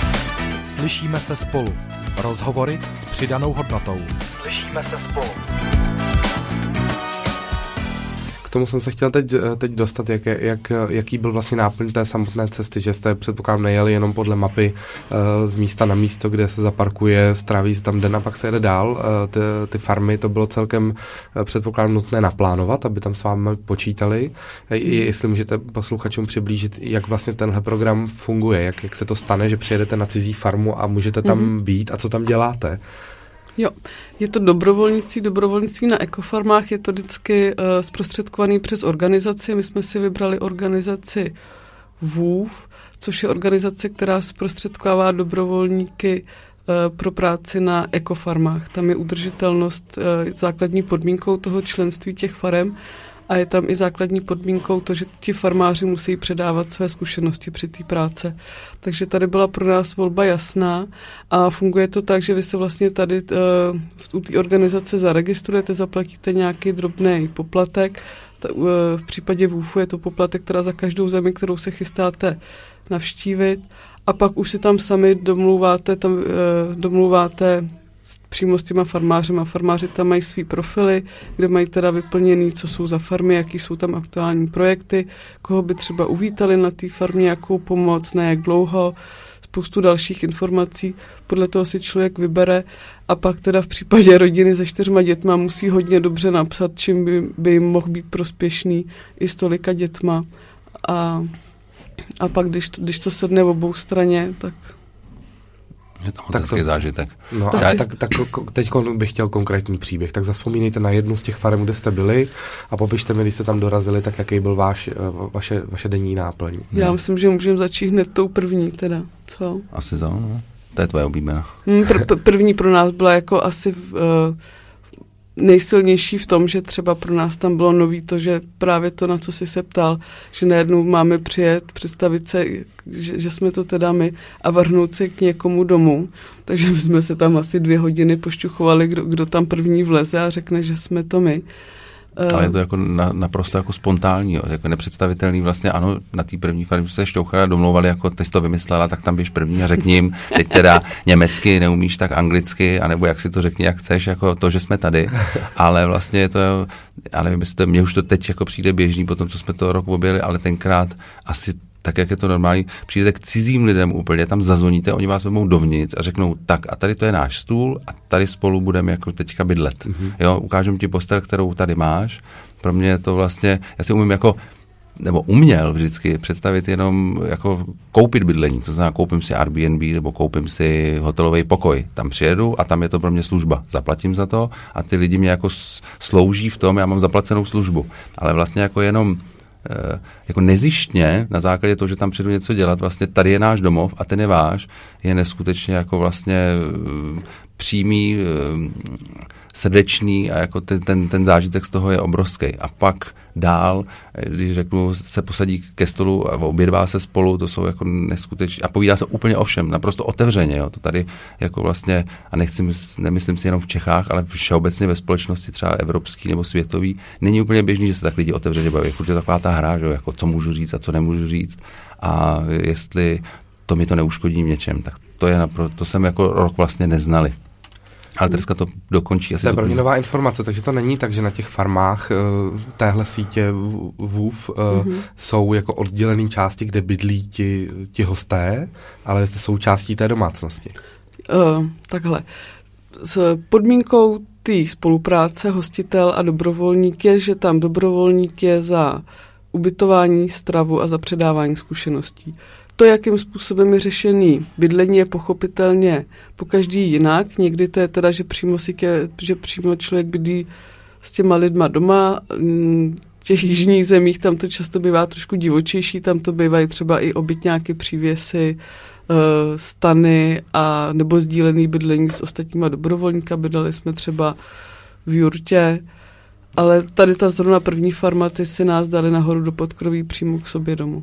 Slyšíme se spolu. Rozhovory s přidanou hodnotou. Slyšíme se spolu. K tomu jsem se chtěl teď, teď dostat, jak, jak, jaký byl vlastně náplň té samotné cesty, že jste předpokládám nejeli jenom podle mapy uh, z místa na místo, kde se zaparkuje, stráví se tam den a pak se jede dál. Uh, ty, ty farmy, to bylo celkem uh, předpokládám nutné naplánovat, aby tam s vámi počítali. Uh, jestli můžete posluchačům přiblížit, jak vlastně tenhle program funguje, jak, jak se to stane, že přijedete na cizí farmu a můžete tam mm-hmm. být a co tam děláte. Jo, je to dobrovolnictví, dobrovolnictví na ekofarmách, je to vždycky uh, zprostředkovaný přes organizaci. My jsme si vybrali organizaci V U F, což je organizace, která zprostředkovává dobrovolníky uh, pro práci na ekofarmách. Tam je udržitelnost uh, základní podmínkou toho členství těch farem a je tam i základní podmínkou to, že ti farmáři musí předávat své zkušenosti při té práce. Takže tady byla pro nás volba jasná a funguje to tak, že vy se vlastně tady uh, u té organizace zaregistrujete, zaplatíte nějaký drobný poplatek. Ta, uh, v případě V U F U je to poplatek, která za každou zemi, kterou se chystáte navštívit a pak už si tam sami domlouváte, tam, uh, domlouváte přímo s těma farmářema. Farmáři tam mají svý profily, kde mají teda vyplněný, co jsou za farmy, jaký jsou tam aktuální projekty, koho by třeba uvítali na té farmě, jakou pomoc, na jak dlouho, spoustu dalších informací. Podle toho si člověk vybere a pak teda v případě rodiny se čtyřma dětma musí hodně dobře napsat, čím by, by jim mohl být prospěšný i s tolika dětma. A, a pak, když to, když to sedne v obou straně, tak... Je to moc hezký zážitek. No tak, a tak, tak teď bych chtěl konkrétní příběh. Tak zavzpomínejte na jednu z těch farem, kde jste byli a popište mi, když jste tam dorazili, tak jaký byl váš, vaše, vaše denní náplň. Já myslím, že můžeme začít hned tou první teda. Co? Asi to, no. To je tvoje oblíbená. Pr- první pro nás byla jako asi uh, nejsilnější v tom, že třeba pro nás tam bylo nový to, že právě to, na co jsi se ptal, že najednou máme přijet, představit se, že, že jsme to teda my a vrhnout se k někomu domů. Takže jsme se tam asi dvě hodiny pošťuchovali, kdo, kdo tam první vleze a řekne, že jsme to my. Ale je to jako na, naprosto jako spontánní, jo, jako nepředstavitelný vlastně, ano, na té první farmě se šťouchali, domlouvali, jako ty jsi to vymyslela, tak tam běž první a řekni jim, teď teda německy neumíš, tak anglicky, anebo jak si to řekni, jak chceš, jako to, že jsme tady, ale vlastně je to, já nevím, jestli to, mně už to teď jako přijde běžný, potom, co jsme to rok objeli, ale tenkrát asi tak, jak je to normální, přijdete k cizím lidem úplně, tam zazvoníte, oni vás vezmou dovnitř a řeknou, tak a tady to je náš stůl a tady spolu budeme jako teďka bydlet. Mm-hmm. Jo, ukážu ti postel, kterou tady máš. Pro mě je to vlastně, já si umím jako, nebo uměl vždycky představit jenom jako koupit bydlení, to znamená koupím si Airbnb nebo koupím si hotelový pokoj. Tam přijedu a tam je to pro mě služba. Zaplatím za to a ty lidi mě jako slouží v tom, já mám zaplacenou službu. Ale vlastně jako jenom jako nezištně, na základě toho, že tam přijdu něco dělat, vlastně tady je náš domov a ten je váš, je neskutečně jako vlastně přímý, srdečný a jako ten, ten, ten zážitek z toho je obrovský. A pak dál, když řeknu, se posadí ke stolu a obědvá se spolu, to jsou jako neskutečně, a povídá se úplně o všem, naprosto otevřeně, jo. To tady jako vlastně, a nechci, nemyslím si jenom v Čechách, ale všeobecně ve společnosti třeba evropský nebo světový, není úplně běžný, že se tak lidi otevřeně baví. Furt je taková ta hra, že jako co můžu říct a co nemůžu říct a jestli to mi to neuškodí v něčem, tak to je naprosto, to jsem jako rok vlastně neznali. Ale dneska to dokončí. Asi to je pro mě nová informace, takže to není tak, že na těch farmách uh, téhle sítě vův uh, mm-hmm. jsou jako oddělené části, kde bydlí ti, ti hosté, ale jste součástí té domácnosti. Uh, takhle. S podmínkou té spolupráce hostitel a dobrovolník je, že tam dobrovolník je za ubytování, stravu a za předávání zkušeností. To, jakým způsobem je řešený bydlení, je pochopitelně po každý jinak. Někdy to je teda, že přímo, si ke, že přímo člověk bydlí s těma lidma doma. V těch jižních zemích tam to často bývá trošku divočejší, tam to bývají třeba i obytňáky, přívěsy, stany a nebo sdílený bydlení s ostatníma dobrovolníka. Bydleli jsme třeba v jurtě, ale tady ta zrovna první farma, ty si nás dali nahoru do podkroví přímo k sobě domů.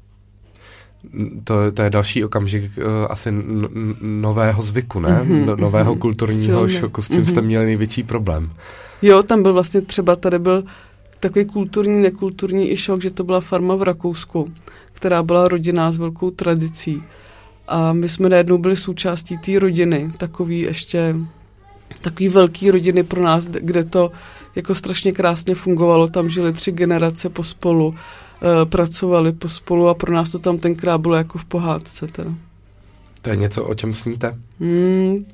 To, to je další okamžik uh, asi no, nového zvyku, ne? Mm-hmm, no, nového mm-hmm, kulturního silně. šoku, s tím mm-hmm. jste měli největší problém. Jo, tam byl vlastně třeba, tady byl takový kulturní, nekulturní i šok, že to byla farma v Rakousku, která byla rodinná s velkou tradicí. A my jsme najednou byli součástí té rodiny, takový ještě, takový velký rodiny pro nás, kde to jako strašně krásně fungovalo, tam žili tři generace pospolu, pracovali pospolu a pro nás to tam tenkrát bylo jako v pohádce. Teda. To je něco, o čem sníte? Hmm.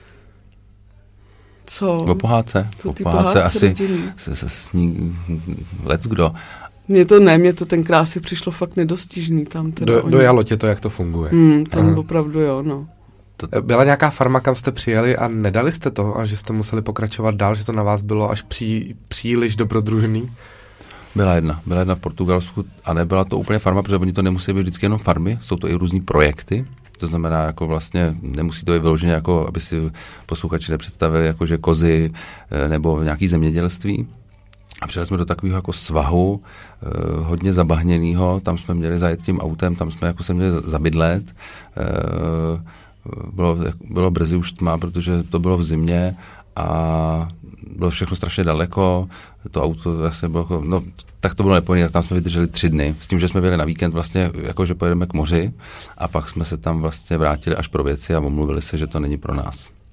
Co? O pohádce. O pohádce, pohádce asi se, se sní let's kdo. Mně to ne, mně to tenkrát si přišlo fakt nedostižný tam. Teda Do, dojalo tě to, jak to funguje? Hmm, tam Aha. opravdu jo, no. Byla nějaká farma, kam jste přijeli a nedali jste to a že jste museli pokračovat dál, že to na vás bylo až pří, příliš dobrodružný? Byla jedna. Byla jedna v Portugalsku a nebyla to úplně farma, protože oni to nemusí být vždycky jenom farmy, jsou to i různý projekty. To znamená, jako vlastně nemusí to být vyloženě, jako aby si posluchači nepředstavili, jako že kozy nebo nějaký zemědělství. A přijeli jsme do takového jako svahu, eh, hodně zabahněného, tam jsme měli zajet tím autem, tam jsme jako se měli zabydlet. Eh, bylo, bylo brzy už tma, protože to bylo v zimě a bylo všechno strašně daleko, to auto zase bylo, no tak to bylo nepohodlné, tak tam jsme vydrželi tři dny, s tím, že jsme byli na víkend vlastně, jako že pojedeme k moři a pak jsme se tam vlastně vrátili až pro věci a omluvili se, že to není pro nás.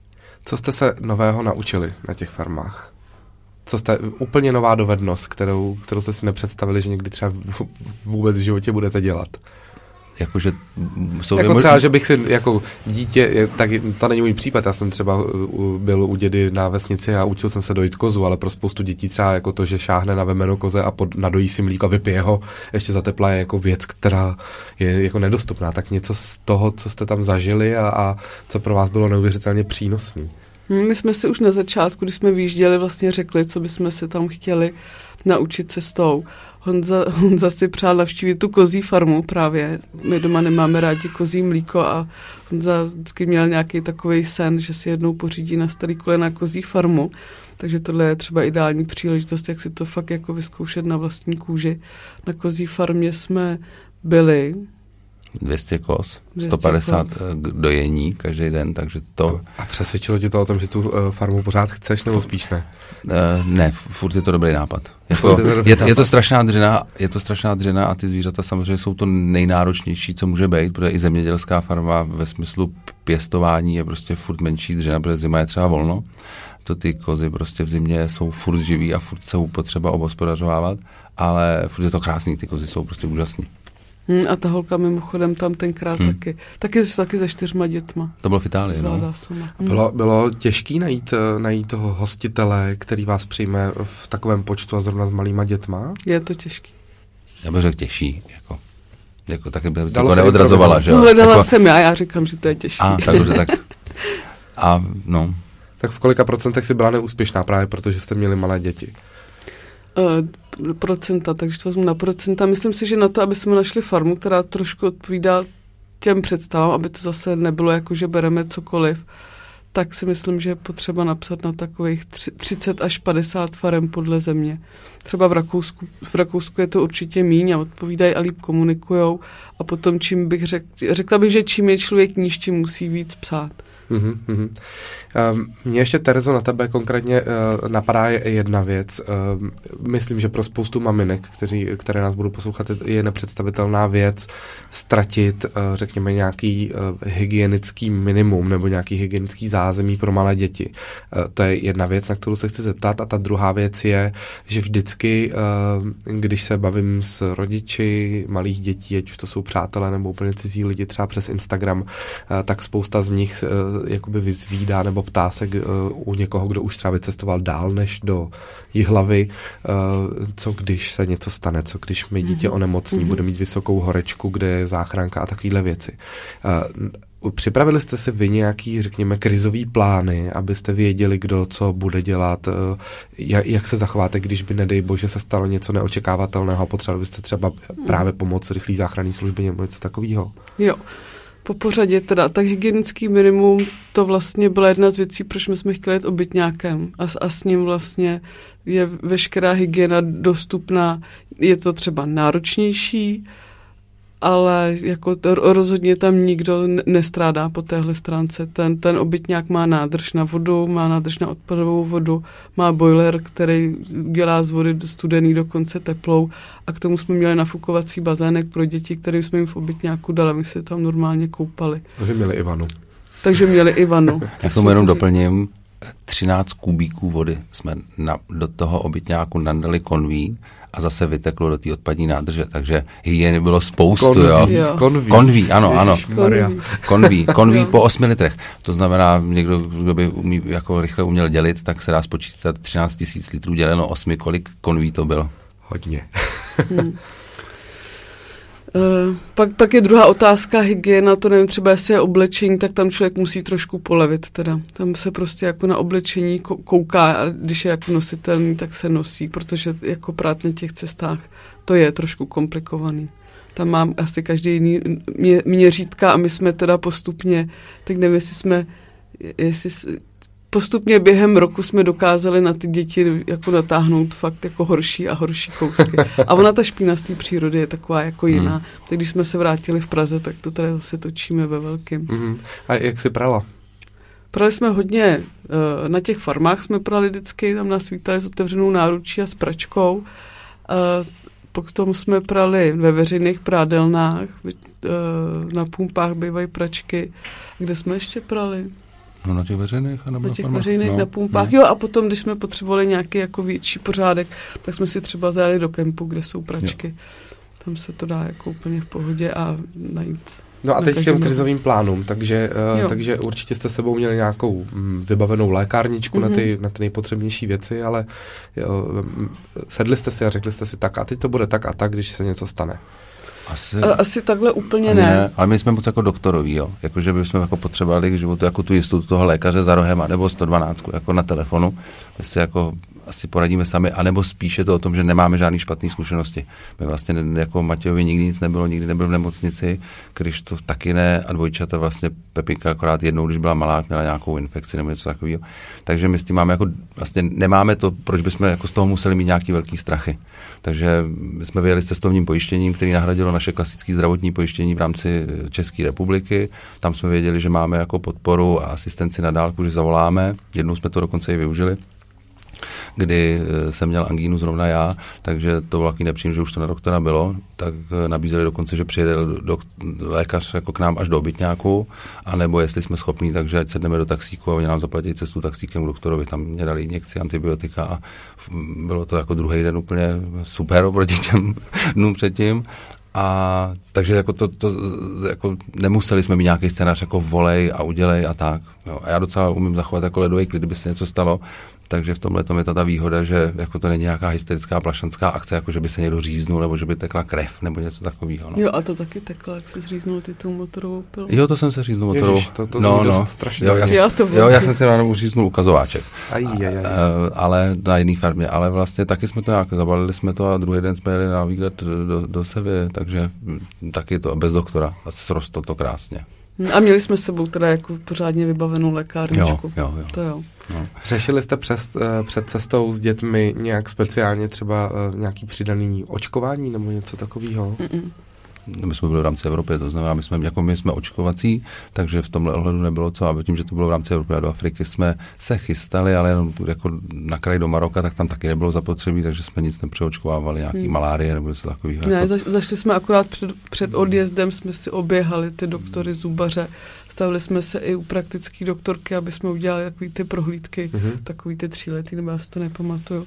Co jste se nového naučili na těch farmách? Co jste, úplně nová dovednost, kterou, kterou jste si nepředstavili, že někdy třeba vůbec v životě budete dělat? Jakože jsou jako třeba, že bych si jako dítě, tak to není můj případ, já jsem třeba byl u dědy na vesnici a učil jsem se dojít kozu, ale pro spoustu dětí třeba jako to, že šáhne na vemeno koze a pod, nadojí si mlíko a vypije ho ještě za tepla je jako věc, která je jako nedostupná. Tak něco z toho, co jste tam zažili a, a co pro vás bylo neuvěřitelně přínosný. My jsme si už na začátku, když jsme vyjížděli, vlastně řekli, co bychom si tam chtěli naučit cestou. Honza, Honza si přál navštívit tu kozí farmu právě. My doma nemáme rádi kozí mlíko a Honza vždycky měl nějaký takovej sen, že si jednou pořídí na starý kolena kozí farmu. Takže tohle je třeba ideální příležitost, jak si to fakt jako vyzkoušet na vlastní kůži. Na kozí farmě jsme byli. dvě stě koz, sto padesát kos. Dojení každý den, takže to... A přesvědčilo tě to o tom, že tu uh, farmu pořád chceš, nebo spíš ne? Uh, ne, furt je to dobrý nápad. Jako, je, to dobrý je, nápad. je to strašná dřina, je to strašná dřina a ty zvířata samozřejmě jsou to nejnáročnější, co může být, protože i zemědělská farma ve smyslu pěstování je prostě furt menší dřina, protože zima je třeba volno. To ty kozy prostě v zimě jsou furt živý a furt jsou potřeba obhospodařovávat, ale furt je to krásný, ty kozy jsou prostě úžasný. Hmm, a ta holka mimochodem tam tenkrát hmm. taky. Taky, taky se čtyřma dětma. To bylo v Itálii, no. Sama. Hmm. Bylo, bylo těžký najít, najít toho hostitele, který vás přijme v takovém počtu a zrovna s malýma dětma? Je to těžký. Já bych řekl těžší, jako. Jako taky bych to neodrazovala, že jo? Hledala jako, jsem já, já říkám, že to je těžký. A, tak dobře, tak. A, no. Tak v kolika procentech si byla neúspěšná právě, protože jste měli malé děti? Uh, procenta, takže to vezmu na procenta. Myslím si, že na to, aby jsme našli farmu, která trošku odpovídá těm představám, aby to zase nebylo jako, že bereme cokoliv, tak si myslím, že je potřeba napsat na takových třicet až padesát farem podle země. Třeba v Rakousku, v Rakousku je to určitě míň a odpovídají a líp komunikujou a potom čím bych řek, řekla bych, že čím je člověk níž, tím musí víc psát. Uhum, uhum. Um, Mně ještě, Terezo, na tebe konkrétně uh, napadá jedna věc. Uh, myslím, že pro spoustu maminek, kteří, které nás budou poslouchat, je nepředstavitelná věc ztratit, uh, řekněme, nějaký uh, hygienický minimum nebo nějaký hygienický zázemí pro malé děti. Uh, to je jedna věc, na kterou se chci zeptat. A ta druhá věc je, že vždycky, uh, když se bavím s rodiči malých dětí, ať už to jsou přátelé nebo úplně cizí lidi, třeba přes Instagram, uh, tak spousta z nich uh, jakoby vyzvídá nebo ptá se uh, u někoho, kdo už třeba vycestoval dál než do Jihlavy, uh, co když se něco stane, co když mi dítě onemocní, mm-hmm. bude mít vysokou horečku, kde je záchranka a takovéhle věci. Uh, připravili jste si vy nějaký, řekněme, krizový plány, abyste věděli, kdo co bude dělat, uh, jak, jak se zachováte, když by, nedej bože, se stalo něco neočekávatelného a potřebovali byste třeba právě pomoc rychlý záchranné služby nebo něco takového? Jo. Po pořadě teda, tak hygienický minimum, to vlastně byla jedna z věcí, proč my jsme chtěli jít obytňákem a, a s ním vlastně je veškerá hygiena dostupná, je to třeba náročnější, ale jako to, rozhodně tam nikdo nestrádá po téhle stránce. Ten, ten obytňák má nádrž na vodu, má nádrž na odpadovou vodu, má boiler, který dělá z vody studený dokonce teplou a k tomu jsme měli nafukovací bazének pro děti, který jsme jim v obytňáku dali, my se tam normálně koupali. Takže měli i vanu. Takže měli i vanu. Já k tomu jenom doplním, třináct kubíků vody jsme na, do toho obytňáku nadali konví a zase vyteklo do té odpadní nádrže, takže hygieny bylo spoustu, konví, jo. jo. Konví. Konví, ano, ano. Konví. Konví, konví po osmi litrech. To znamená, někdo, kdo by umí, jako rychle uměl dělit, tak se dá spočítat třináct tisíc litrů děleno osmi, kolik konví to bylo. Hodně. hmm. Uh, pak, pak je druhá otázka, hygiena, to nevím, třeba jestli je oblečení, tak tam člověk musí trošku polevit teda. Tam se prostě jako na oblečení kouká a když je jako nositelný, tak se nosí, protože jako prát na těch cestách to je trošku komplikovaný. Tam mám asi každý jiný mě, měřítka a my jsme teda postupně, tak nevím, jestli jsme, jestli postupně během roku jsme dokázali na ty děti jako natáhnout fakt jako horší a horší kousky. A ona ta špína z té přírody je taková jako jiná. Hmm. Tak když jsme se vrátili v Praze, tak to tady zase točíme ve velkém. Hmm. A jak jsi prala? Prali jsme hodně, na těch farmách jsme prali vždycky, tam nás vítali s otevřenou náručí a s pračkou. Potom jsme prali ve veřejných prádelnách, na pumpách bývají pračky. Kde jsme ještě prali? No na těch veřejných? Na těch veřejných, no, na pumpách. No. Jo, a potom, když jsme potřebovali nějaký jako větší pořádek, tak jsme si třeba zajeli do kempu, kde jsou pračky. Jo. Tam se to dá jako úplně v pohodě a najít. No a teď k těm krizovým plánům, takže, uh, takže určitě jste sebou měli nějakou mm, vybavenou lékárničku mm-hmm. na, ty, na ty nejpotřebnější věci, ale jo, sedli jste si a řekli jste si tak a teď to bude tak a tak, když se něco stane. Asi, Asi takhle úplně ne. ne. Ale my jsme moc jako doktoroví, jo. Jakože bychom jako potřebovali k životu jako tu jistotu toho lékaře za rohem, anebo sto dvanáct jako na telefonu. My si jako asi poradíme sami, anebo spíše to o tom, že nemáme žádný špatné zkušenosti. My vlastně jako Matějovi nikdy nic nebylo, nikdy nebyl v nemocnici, když to taky ne, a dvojčata vlastně Pepinka akorát jednou, když byla malá, měla nějakou infekci nebo něco takového. Takže my s tím máme jako, vlastně nemáme to, proč bychom jako z toho museli mít nějaký velký strachy. Takže my jsme vyjeli s cestovním pojištěním, který nahradilo naše klasické zdravotní pojištění v rámci České republiky. Tam jsme věděli, že máme jako podporu a asistenci na dálku, že zavoláme. Jednou jsme to dokonce i využili, kdy jsem měl angínu zrovna já, takže to bylo taky nepříjemné, že už to na doktora bylo, tak nabízeli dokonce, že přijede do, lékař jako k nám až do obytňáku, anebo jestli jsme schopní, takže ať sedneme do taxíku a oni nám zaplatí cestu taxíkem k doktorovi, tam mě dali injekci antibiotika a bylo to jako druhý den úplně super oproti těm dnům předtím. A takže jako to, to jako nemuseli jsme mít nějaký scénář jako volej a udělej a tak. Jo. A já docela umím zachovat jako ledový klid, kdyby se něco stalo, takže v tomhle tom je ta, ta výhoda, že jako to není nějaká hysterická plašanská akce, jako že by se někdo říznul, nebo že by tekla krev, nebo něco takového. No. Jo, a to taky tekla, jak jsi zříznul ty tu motorovou pilu. Jo, to jsem se říznul motorovou. Ježiš, to, to no, no. dost strašně. Jo, já, já, to jo, já jsem si na uříznul ukazováček. Aj, aj, aj. Ale na jiný farmě, ale vlastně taky jsme to nějak zabalili jsme to a druhý den jsme jeli na výlet do, do Sevy, takže taky to bez doktora a srostlo to krásně. A měli jsme s sebou teda jako pořádně vybavenou lékárničku. Jo, jo, jo. To jo. No. Řešili jste přes, před cestou s dětmi nějak speciálně třeba nějaký přidaný očkování nebo něco takového? Mm-mm. My jsme byli v rámci Evropy, to znamená, my jsme, jako my jsme očkovací, takže v tomhle ohledu nebylo co, a tím, že to bylo v rámci Evropy a do Afriky, jsme se chystali, ale jenom jako na kraj do Maroka, tak tam taky nebylo zapotřebí, takže jsme nic nepřeočkovávali, nějaký hmm. malárie nebo něco takového. Ne, jako... zaš, zašli jsme akorát před, před odjezdem, jsme si oběhali ty doktory, zubaře, stavili jsme se i u praktické doktorky, aby jsme udělali takový ty prohlídky, hmm. takový ty tříletý, nebo já si to nepamatuju.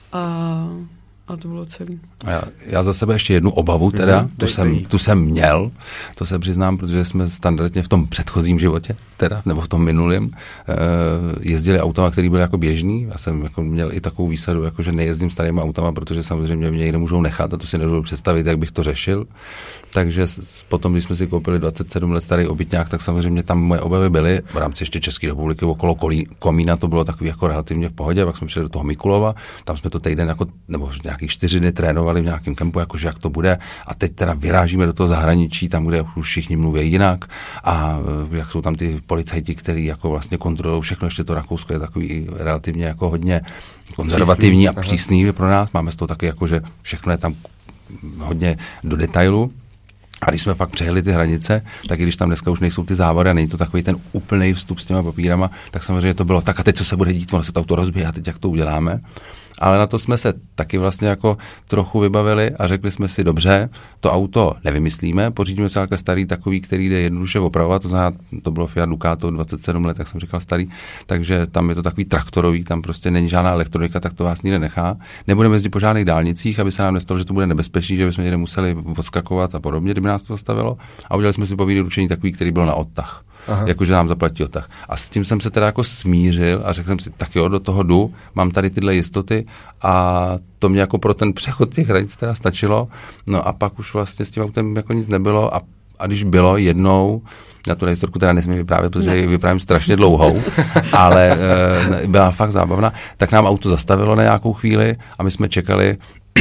A... A to bylo celý. Já, já za sebe ještě jednu obavu teda, mm, tu, jsem, tu jsem měl, to se přiznám, protože jsme standardně v tom předchozím životě, teda, nebo v tom minulém, e, jezdili autama, které byly jako běžný. Já jsem jako měl i takovou výsadu, jako že nejezdím starýma autama, protože samozřejmě mě někde můžou nechat a to si nedovedu představit, jak bych to řešil. Takže potom, když jsme si koupili dvacet sedm let starý obytňák, tak samozřejmě tam moje obavy byly. V rámci ještě České republiky okolo kolí, Komína to bylo takový jako relativně v pohodě, pak jsme přišli do toho Mikulova, tam jsme to týden jako, nebo nějakých čtyři dny trénovali v nějakém kempu, jakože jak to bude, a teď teda vyrážíme do toho zahraničí, tam, kde už všichni mluví jinak a jak jsou tam ty policajti, kteří jako vlastně kontrolují všechno, ještě to Rakousko je takový relativně jako hodně konzervativní přísný, a přísný aha. pro nás, máme z toho taky jako, že všechno je tam hodně do detailu. A když jsme fakt přehli ty hranice, tak i když tam dneska už nejsou ty závody a není to takový ten úplný vstup s těma papírama, tak samozřejmě to bylo tak a teď co se bude dít, ono se to auto rozbije a teď jak to uděláme. Ale na to jsme se taky vlastně jako trochu vybavili a řekli jsme si, dobře, to auto nevymyslíme, pořídíme se nějaké starý takový, který jde jednoduše opravovat, to znamená, to bylo Fiat Ducato dvacet sedm let, jak jsem říkal starý, takže tam je to takový traktorový, tam prostě není žádná elektronika, tak to vás nikde nechá. Nebudeme jezdit po žádných dálnicích, aby se nám nestalo, že to bude nebezpečí, že bychom někde museli odskakovat a podobně, kdyby nás to zastavilo. A udělali jsme si povinný ručení takový, který byl na odtah. Jakože nám zaplatí odtah. A s tím jsem se teda jako smířil a řekl jsem si, tak jo, do toho jdu, mám tady tyhle jistoty a to mě jako pro ten přechod těch hranic teda stačilo. No a pak už vlastně s tím autem jako nic nebylo a, a když bylo jednou, já tu historku teda nesmím vyprávět, protože ji vyprávím strašně dlouhou, ale e, byla fakt zábavná, tak nám auto zastavilo na nějakou chvíli a my jsme čekali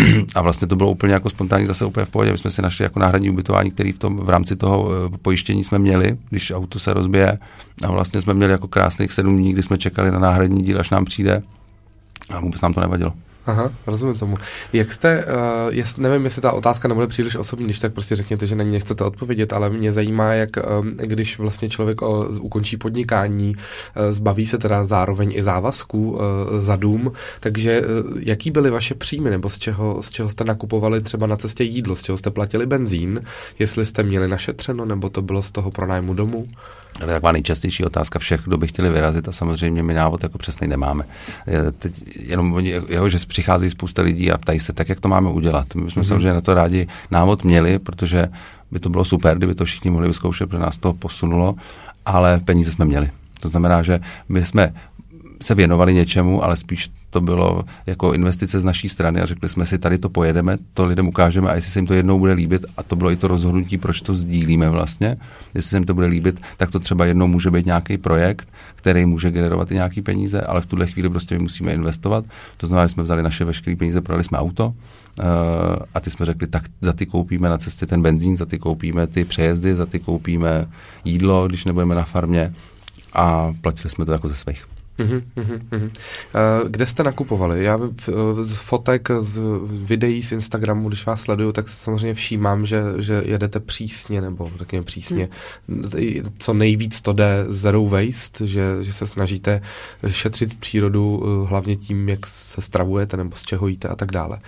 a vlastně to bylo úplně jako spontánní, zase úplně v pohodě. My jsme si našli jako náhradní ubytování, který v tom v rámci toho pojištění jsme měli, když auto se rozbije. A vlastně jsme měli jako krásných sedm dní, kdy jsme čekali na náhradní díl, až nám přijde. A vůbec nám to nevadilo. Aha, rozumím tomu. Jak jste, uh, jest, nevím, jestli ta otázka nebude příliš osobní, když tak prostě řekněte, že na ní nechcete odpovědět, ale mě zajímá, jak um, když vlastně člověk o, ukončí podnikání, uh, zbaví se teda zároveň i závazků uh, za dům, takže uh, jaký byly vaše příjmy, nebo z čeho, z čeho jste nakupovali třeba na cestě jídlo, z čeho jste platili benzín, jestli jste měli našetřeno, nebo to bylo z toho pronájmu domu? To je taková nejčastější otázka všech, kdo by chtěli vyrazit a samozřejmě my návod jako přesnej nemáme. Teď jenom oni, jeho, že přichází spousta lidí a ptají se, tak jak to máme udělat. My jsme mm-hmm. samozřejmě na to rádi návod měli, protože by to bylo super, kdyby to všichni mohli vyzkoušet, protože nás to posunulo, ale peníze jsme měli. To znamená, že my jsme se věnovali něčemu, ale spíš to bylo jako investice z naší strany a řekli jsme si, tady to pojedeme, to lidem ukážeme a jestli se jim to jednou bude líbit, a to bylo i to rozhodnutí, proč to sdílíme vlastně, jestli se jim to bude líbit, tak to třeba jednou může být nějaký projekt, který může generovat i nějaký peníze, ale v tuhle chvíli prostě my musíme investovat. To znamená, že jsme vzali naše veškeré peníze, prodali jsme auto uh, a ty jsme řekli, tak za ty koupíme na cestě ten benzín, za ty koupíme ty přejezdy, za ty koupíme jídlo, když nebudeme na farmě, a platili jsme to jako ze svých. Uhum, uhum, uhum. Kde jste nakupovali? Já z fotek, z videí z Instagramu, když vás sleduju, tak samozřejmě všímám, že, že jedete přísně, nebo řekněme přísně, hmm. co nejvíc to jde zero waste, že, že se snažíte šetřit přírodu hlavně tím, jak se stravujete, nebo z čeho jíte a tak dále.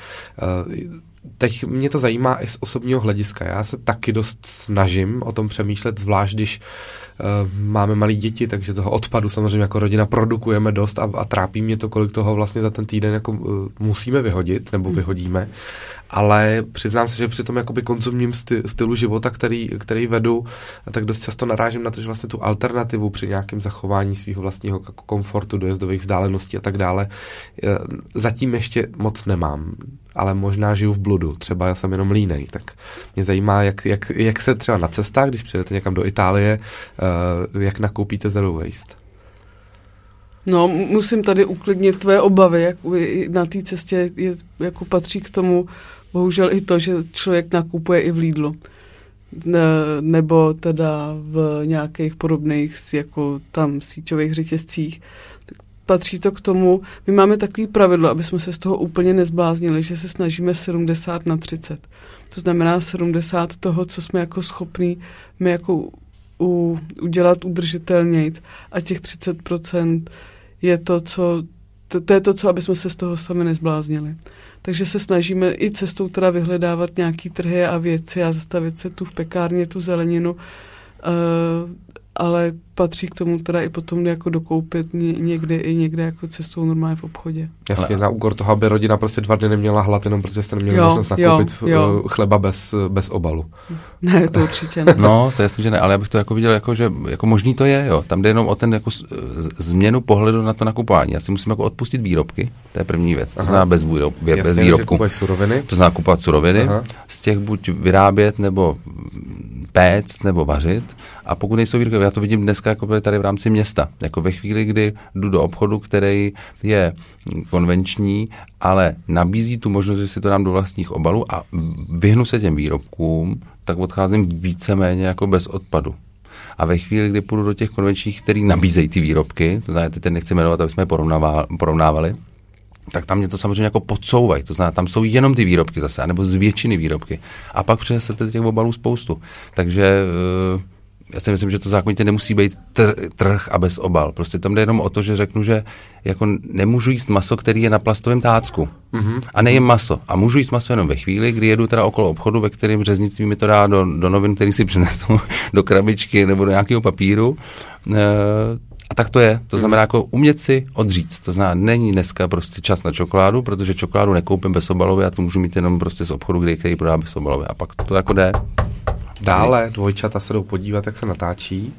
Teď mě to zajímá i z osobního hlediska. Já se taky dost snažím o tom přemýšlet, zvlášť když uh, máme malé děti, takže toho odpadu samozřejmě jako rodina produkujeme dost a, a trápí mě to, kolik toho vlastně za ten týden jako uh, musíme vyhodit nebo vyhodíme. Ale přiznám se, že při tom jakoby konzumním sty, stylu života, který, který vedu, tak dost často narážím na to, že vlastně tu alternativu při nějakém zachování svého vlastního komfortu, dojezdových vzdáleností a tak dále zatím ještě moc nemám. Ale možná žiju v bludu, třeba já jsem jenom línej, tak mě zajímá, jak, jak, jak se třeba na cestách, když přijedete někam do Itálie, uh, jak nakoupíte zero waste? No, musím tady uklidnit tvé obavy, jak na té cestě je, jako patří k tomu bohužel i to, že člověk nakupuje i v Lidlu. Ne, nebo teda v nějakých podobných jako tam síťových řetězcích. Patří to k tomu, my máme takový pravidlo, aby jsme se z toho úplně nezbláznili, že se snažíme sedmdesát na třicet. To znamená sedmdesát toho, co jsme jako schopní my jako u, udělat udržitelnějc, a těch třicet procent je to, co, to, to je to, co, aby jsme se z toho sami nezbláznili. Takže se snažíme i cestou teda vyhledávat nějaký trhy a věci a zastavit se tu v pekárně, tu zeleninu, uh, ale patří k tomu teda i potom jako dokoupit někde i někde jako cestou normálně v obchodě. Jasně, na úkor toho, aby rodina prostě dva dny neměla hlad, jenom protože jste neměli jo, možnost nakoupit jo, jo. chleba bez, bez obalu. Ne, to určitě ne. No, to je jasný, že ne, ale já bych to jako viděl, jako, že jako možný to je, jo. Tam jde jenom o ten jako změnu pohledu na to nakupování. Já si musím jako odpustit výrobky, to je první věc. To znamená bez, výrob, Jasně, bez výrobku. Suroviny. To znamená kupovat suroviny, Aha. z těch buď vyrábět, nebo péct, nebo vařit. A pokud nejsou výrobky, já to vidím dneska jako tady v rámci města. Jako ve chvíli, kdy jdu do obchodu, který je konvenční, ale nabízí tu možnost, že si to dám do vlastních obalů a vyhnu se těm výrobkům, tak odcházím víceméně jako bez odpadu. A ve chvíli, kdy půjdu do těch konvenčních, který nabízejí ty výrobky, to znamená, teď nechci jmenovat, aby jsme je porovnávali, tak tam mě to samozřejmě jako podsouvají. To znamená, tam jsou jenom ty výrobky zase, nebo z většiny výrobky. A pak přinesete těch obalů spoustu. Takže já si myslím, že to zákonitě nemusí být tr- trh a bez obal. Prostě tam jde jenom o to, že řeknu, že jako nemůžu jíst maso, který je na plastovém tácku. Mm-hmm. A nejím maso. A můžu jíst maso jenom ve chvíli, kdy jedu teda okolo obchodu, ve kterém řeznictví mi to dá do, do novin, který si přinesu do krabičky nebo do nějakého papíru. E, a tak to je. To znamená jako umět si odříct. To znamená, není dneska prostě čas na čokoládu, protože čokoládu nekoupím bezobalově a to můžu mít jenom prostě z obchodu, kde který prodá bezobalově. A pak to jako jde. Dále dvojčata se jdou podívat, jak se natáčí.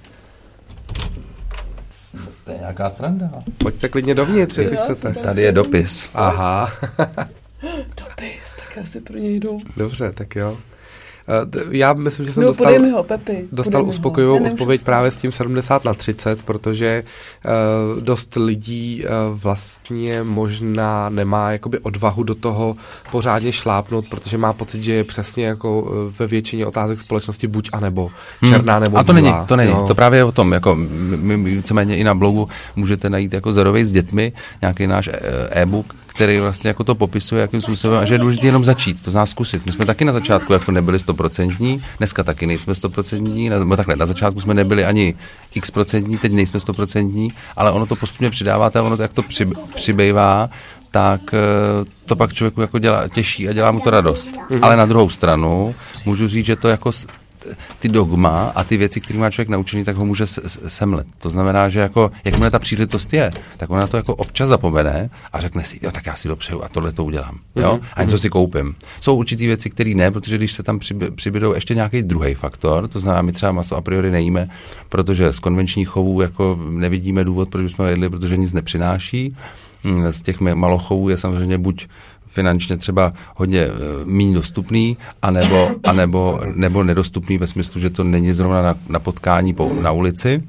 To je nějaká sranda. Pojďte klidně dovnitř, jestli chcete. Tady je dopis. Aha. Dopis, tak já si pro něj jdu. Dobře, tak jo. Já myslím, že jsem no, dostal, ho, Pepi, dostal uspokojivou odpověď právě s tím sedmdesát na třicet, protože uh, dost lidí uh, vlastně možná nemá jakoby odvahu do toho pořádně šlápnout, protože má pocit, že je přesně jako uh, ve většině otázek společnosti buď a nebo černá nebo hmm. A to bílá. není, to není. Jo. To právě je o tom, jako my víceméně i na blogu můžete najít jako zerovej s dětmi, nějaký náš e-book, který vlastně jako to popisuje, jakým způsobem, a že je důležité jenom začít, to znamená zkusit. My jsme taky na začátku jako nebyli stoprocentní, dneska taky nejsme stoprocentní, nebo takhle, na začátku jsme nebyli ani x procentní, teď nejsme stoprocentní, ale ono to postupně přidáváte a ono to, jak to při, přibývá, tak to pak člověku jako dělá, těší a dělá mu to radost. Mm-hmm. Ale na druhou stranu můžu říct, že to jako ty dogma a ty věci, které má člověk naučený, tak ho může semlet. To znamená, že jako, jakmile ta příležitost je, tak on na to jako občas zapomene a řekne si, jo, tak já si dopřeju a tohle to udělám. Jo? Mm-hmm. A něco si koupím. Jsou určitý věci, které ne, protože když se tam přibydou ještě nějaký druhý faktor, to znamená, my třeba maso a priori nejíme, protože z konvenčních chovů jako nevidíme důvod, proč jsme jedli, protože nic nepřináší. Z těch malochovů je samozřejmě buď finančně třeba hodně méně dostupný, anebo, anebo nebo nedostupný ve smyslu, že to není zrovna na, na potkání po, na ulici.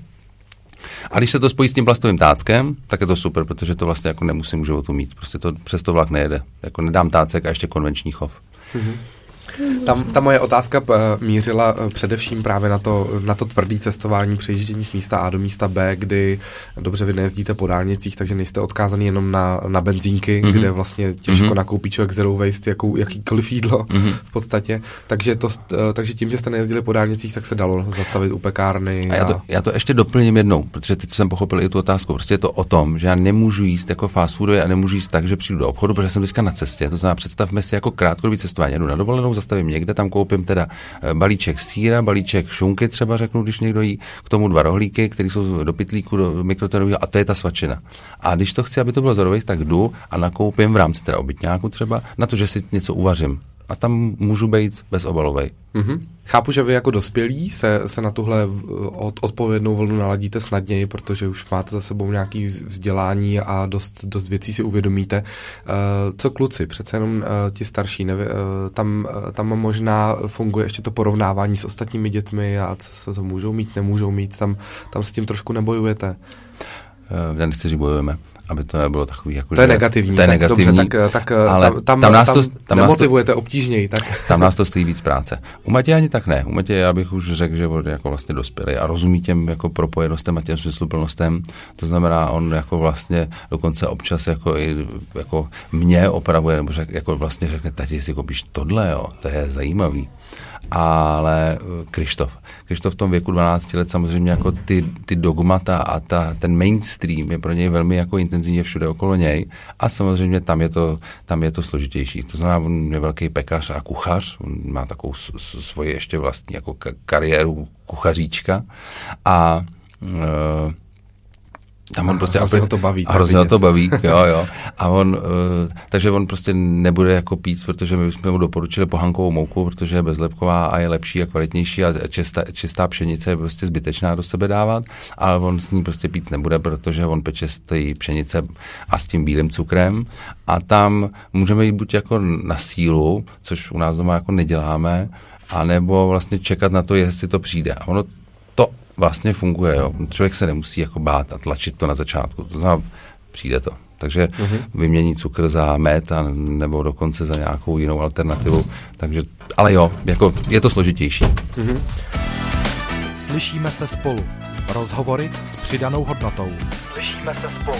A když se to spojí s tím plastovým táckem, tak je to super, protože to vlastně jako nemusím v životu mít. Prostě to přes to vlak nejede. Jako nedám tácek a ještě konvenční chov. Mm-hmm. Tam, ta moje otázka uh, mířila uh, především právě na to, na to tvrdé cestování, přejíždění z místa A do místa B, kdy dobře vy nejezdíte po dálnicích, takže nejste odkázaný jenom na, na benzínky, mm-hmm. kde vlastně těžko mm-hmm. nakoupí člověk zero waste, jakou, jakýkoliv jídlo mm-hmm. v podstatě. Takže, to, uh, takže tím, že jste nejezdili po dálnicích, tak se dalo zastavit u pekárny. A já to, já to ještě doplním jednou, protože teď jsem pochopil i tu otázku. Prostě je to o tom, že já nemůžu jíst jako fast food a nemůžu jíst tak, že přijdu do obchodu, protože jsem teďka na cestě. To znamená, představme si jako krátkodobý cestování. Jdu na dovolenou, zastavím někde, tam koupím teda balíček sýra, balíček šunky, třeba řeknu, když někdo jí, k tomu dva rohlíky, které jsou do pytlíku, do mikrotonového, a to je ta svačina. A když to chci, aby to bylo zorové, tak jdu a nakoupím v rámci teda obytňáku třeba na to, že si něco uvařím. A tam můžu být bezobalovej. Mm-hmm. Chápu, že vy jako dospělí se, se na tuhle od, odpovědnou vlnu naladíte snadněji, protože už máte za sebou nějaké vzdělání a dost, dost věcí si uvědomíte. Uh, co kluci, přece jenom uh, ti starší, nevě, uh, tam, uh, tam možná funguje ještě to porovnávání s ostatními dětmi a co se můžou mít, nemůžou mít, tam, tam s tím trošku nebojujete. Uh, já nechci, že bojujeme, aby to nebylo takový jako... To je negativní. To je tak negativní, dobře, tak, tak ale tam, tam, tam, nás tam to, tam nemotivujete obtížněji. Tak. Tam nás to stojí víc práce. U Matěje ani tak ne. U Matěje já bych už řekl, že on jako vlastně dospělý a rozumí těm jako propojenostem a těm smysluplnostem. To znamená, on jako vlastně dokonce občas jako, i, jako mě opravuje, nebo řek, jako vlastně řekne, tati, si koupíš tohle, jo, to je zajímavý. Ale Krištof. Krištof v tom věku dvanácti let samozřejmě jako ty, ty dogmata a ta, ten mainstream je pro něj velmi jako intenzivně všude okolo něj a samozřejmě tam je to, tam je to složitější. To znamená, on je velký pekař a kuchař, on má takovou svoji ještě vlastní jako kariéru kuchaříčka a uh, tam on prostě hrozně ho to baví. A hrozně ho to baví, jo, jo. A on, uh, takže on prostě nebude jako pít, protože my jsme mu doporučili pohankovou mouku, protože je bezlepková a je lepší a kvalitnější a čistá, čistá pšenice je prostě zbytečná do sebe dávat, ale on s ní prostě pít nebude, protože on peče z té pšenice a s tím bílým cukrem a tam můžeme jít buď jako na sílu, což u nás doma jako neděláme, anebo vlastně čekat na to, jestli to přijde. A ono to vlastně funguje, jo. Člověk se nemusí jako bát a tlačit to na začátku. To znamená, přijde to. Takže uh-huh. vymění cukr za med a nebo dokonce za nějakou jinou alternativu. Takže, ale jo, jako je to složitější. Uh-huh. Slyšíme se spolu. Rozhovory s přidanou hodnotou. Slyšíme se spolu.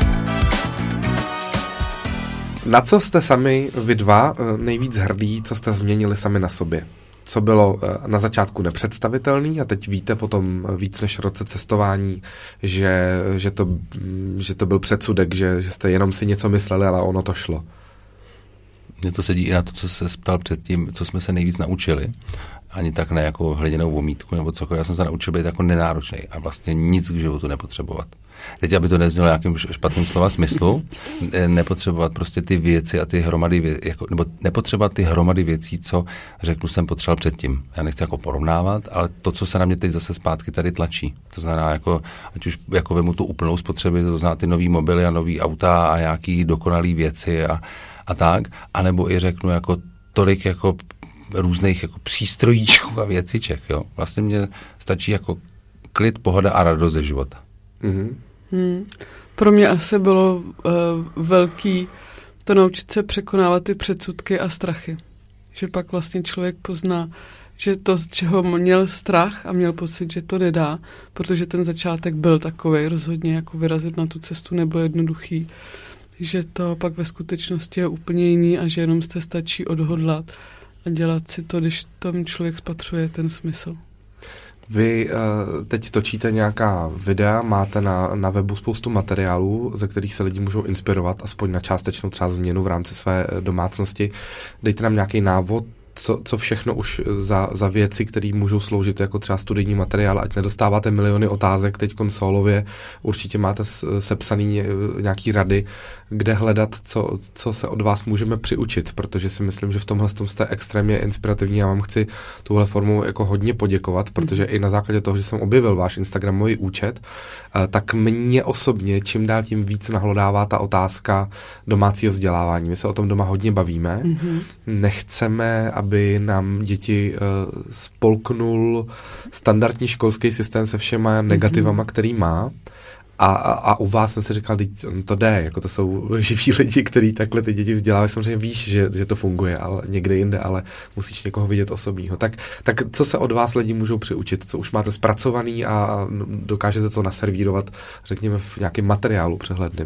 Na co jste sami vy dva nejvíc hrdí, co jste změnili sami na sobě? Co bylo na začátku nepředstavitelný a teď víte potom víc než roce cestování, že, že, to, že to byl předsudek, že, že jste jenom si něco mysleli, ale ono to šlo. Mně to sedí i na to, co se ptal předtím, co jsme se nejvíc naučili. Ani tak ne jako hliněnou omítku nebo cokoliv. Já jsem se naučil být jako nenáročný a vlastně nic k životu nepotřebovat. Teď, aby to neznělo nějakým špatným slova smyslu, nepotřebovat prostě ty věci a ty hromady věcí, jako, nebo nepotřebovat ty hromady věcí, co řeknu jsem potřeboval předtím. Já nechci jako porovnávat, ale to, co se na mě teď zase zpátky tady tlačí. To znamená, jako, ať už jako vemu tu úplnou spotřeby, to znamená ty nový mobily a nový auta a nějaký dokonalý věci a, a tak, anebo i řeknu jako tolik jako různých jako přístrojíčků a věciček, jo. Vlastně mě stačí jako klid, pohoda a radost ze života. Mm-hmm. Hmm. Pro mě asi bylo uh, velký to naučit se překonávat ty předsudky a strachy. Že pak vlastně člověk pozná, že to, z čeho měl strach a měl pocit, že to nedá, protože ten začátek byl takovej, rozhodně jako vyrazit na tu cestu nebylo jednoduchý, že to pak ve skutečnosti je úplně jiný a že jenom se stačí odhodlat a dělat si to, když tam člověk spatřuje ten smysl. Vy uh, teď točíte nějaká videa, máte na, na webu spoustu materiálů, ze kterých se lidi můžou inspirovat, aspoň na částečnou třeba změnu v rámci své domácnosti. Dejte nám nějaký návod, co, co všechno už za, za věci, které můžou sloužit jako třeba studijní materiál, ať nedostáváte miliony otázek teď konsolově, určitě máte sepsaný nějaký rady, kde hledat, co, co se od vás můžeme přiučit, protože si myslím, že v tomhle tom jste extrémně inspirativní. Já vám chci tuhle formu jako hodně poděkovat, protože i na základě toho, že jsem objevil váš Instagramový účet, tak mě osobně čím dál tím víc nahlodává ta otázka domácího vzdělávání. My se o tom doma hodně bavíme. Mm-hmm. Nechceme, aby nám děti uh, spolknul standardní školský systém se všema negativama, mm-hmm. který má. A, a, a u vás jsem si říkal, to jde, jako to jsou živí lidi, kteří takhle ty děti vzdělávají. Samozřejmě víš, že, že to funguje, ale někde jinde, ale musíš někoho vidět osobního. Tak, tak co se od vás lidi můžou přiučit? Co už máte zpracovaný a dokážete to naservírovat, řekněme, v nějakém materiálu přehledným?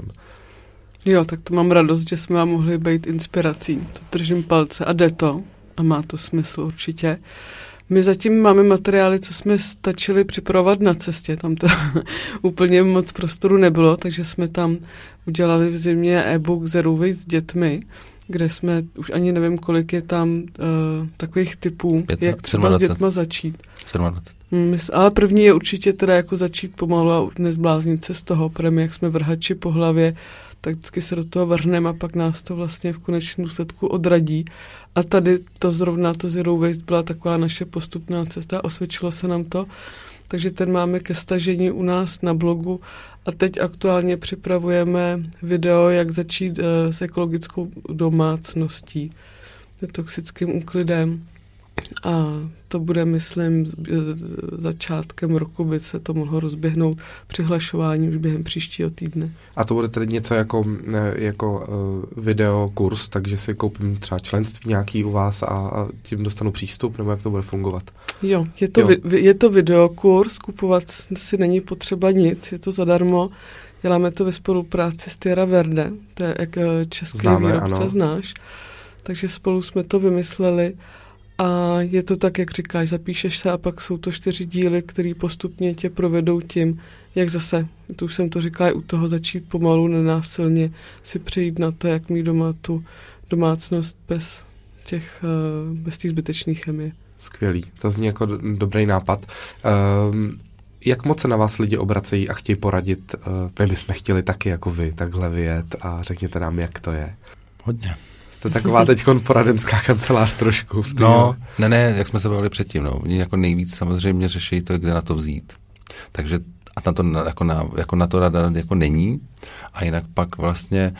Jo, tak to mám radost, že jsme vám mohli být inspirací. To držím palce a jde to a má to smysl určitě. My zatím máme materiály, co jsme stačili připravovat na cestě, tam to úplně moc prostoru nebylo, takže jsme tam udělali v zimě e-book Zero Waste s dětmi, kde jsme, už ani nevím, kolik je tam uh, takových typů, Pět, jak třeba dvacet s dětma začít. sedmdesát My, ale první je určitě teda jako začít pomalu a nezbláznit se z toho, protože jak jsme vrhači po hlavě, tak vždycky se do toho vrhneme a pak nás to vlastně v konečném důsledku odradí. A tady to zrovna, to Zero Waste byla taková naše postupná cesta, osvědčilo se nám to, takže ten máme ke stažení u nás na blogu a teď aktuálně připravujeme video, jak začít uh, s ekologickou domácností, s toxickým úklidem. A to bude, myslím, začátkem roku by se to mohlo rozběhnout přihlašování už během příštího týdne. A to bude tedy něco jako, jako uh, videokurs, takže si koupím třeba členství nějaký u vás a, a tím dostanu přístup, nebo jak to bude fungovat? Jo, je to, jo. Vi, je to videokurs, kupovat si není potřeba nic, je to zadarmo. Děláme to ve spolupráci s Terra Verde, to je jak český Známe, výrobce, ano. Znáš. Takže spolu jsme to vymysleli. A je to tak, jak říkáš, zapíšeš se a pak jsou to čtyři díly, které postupně tě provedou tím, jak zase, to už jsem to říkala, u toho začít pomalu, nenásilně si přejít na to, jak mít doma tu domácnost bez těch, bez těch zbytečných chemie. Skvělý, to zní jako dobrý nápad. Um, jak moc se na vás lidi obracejí a chtějí poradit? Uh, my bychom chtěli taky jako vy takhle vyjet a řekněte nám, jak to je. Hodně. To je taková teď poradenská kancelář trošku. No, ne, ne, jak jsme se bavili předtím, no. Oni jako nejvíc samozřejmě řeší to, kde na to vzít. Takže a na to, jako na, jako na to rada jako není. A jinak pak vlastně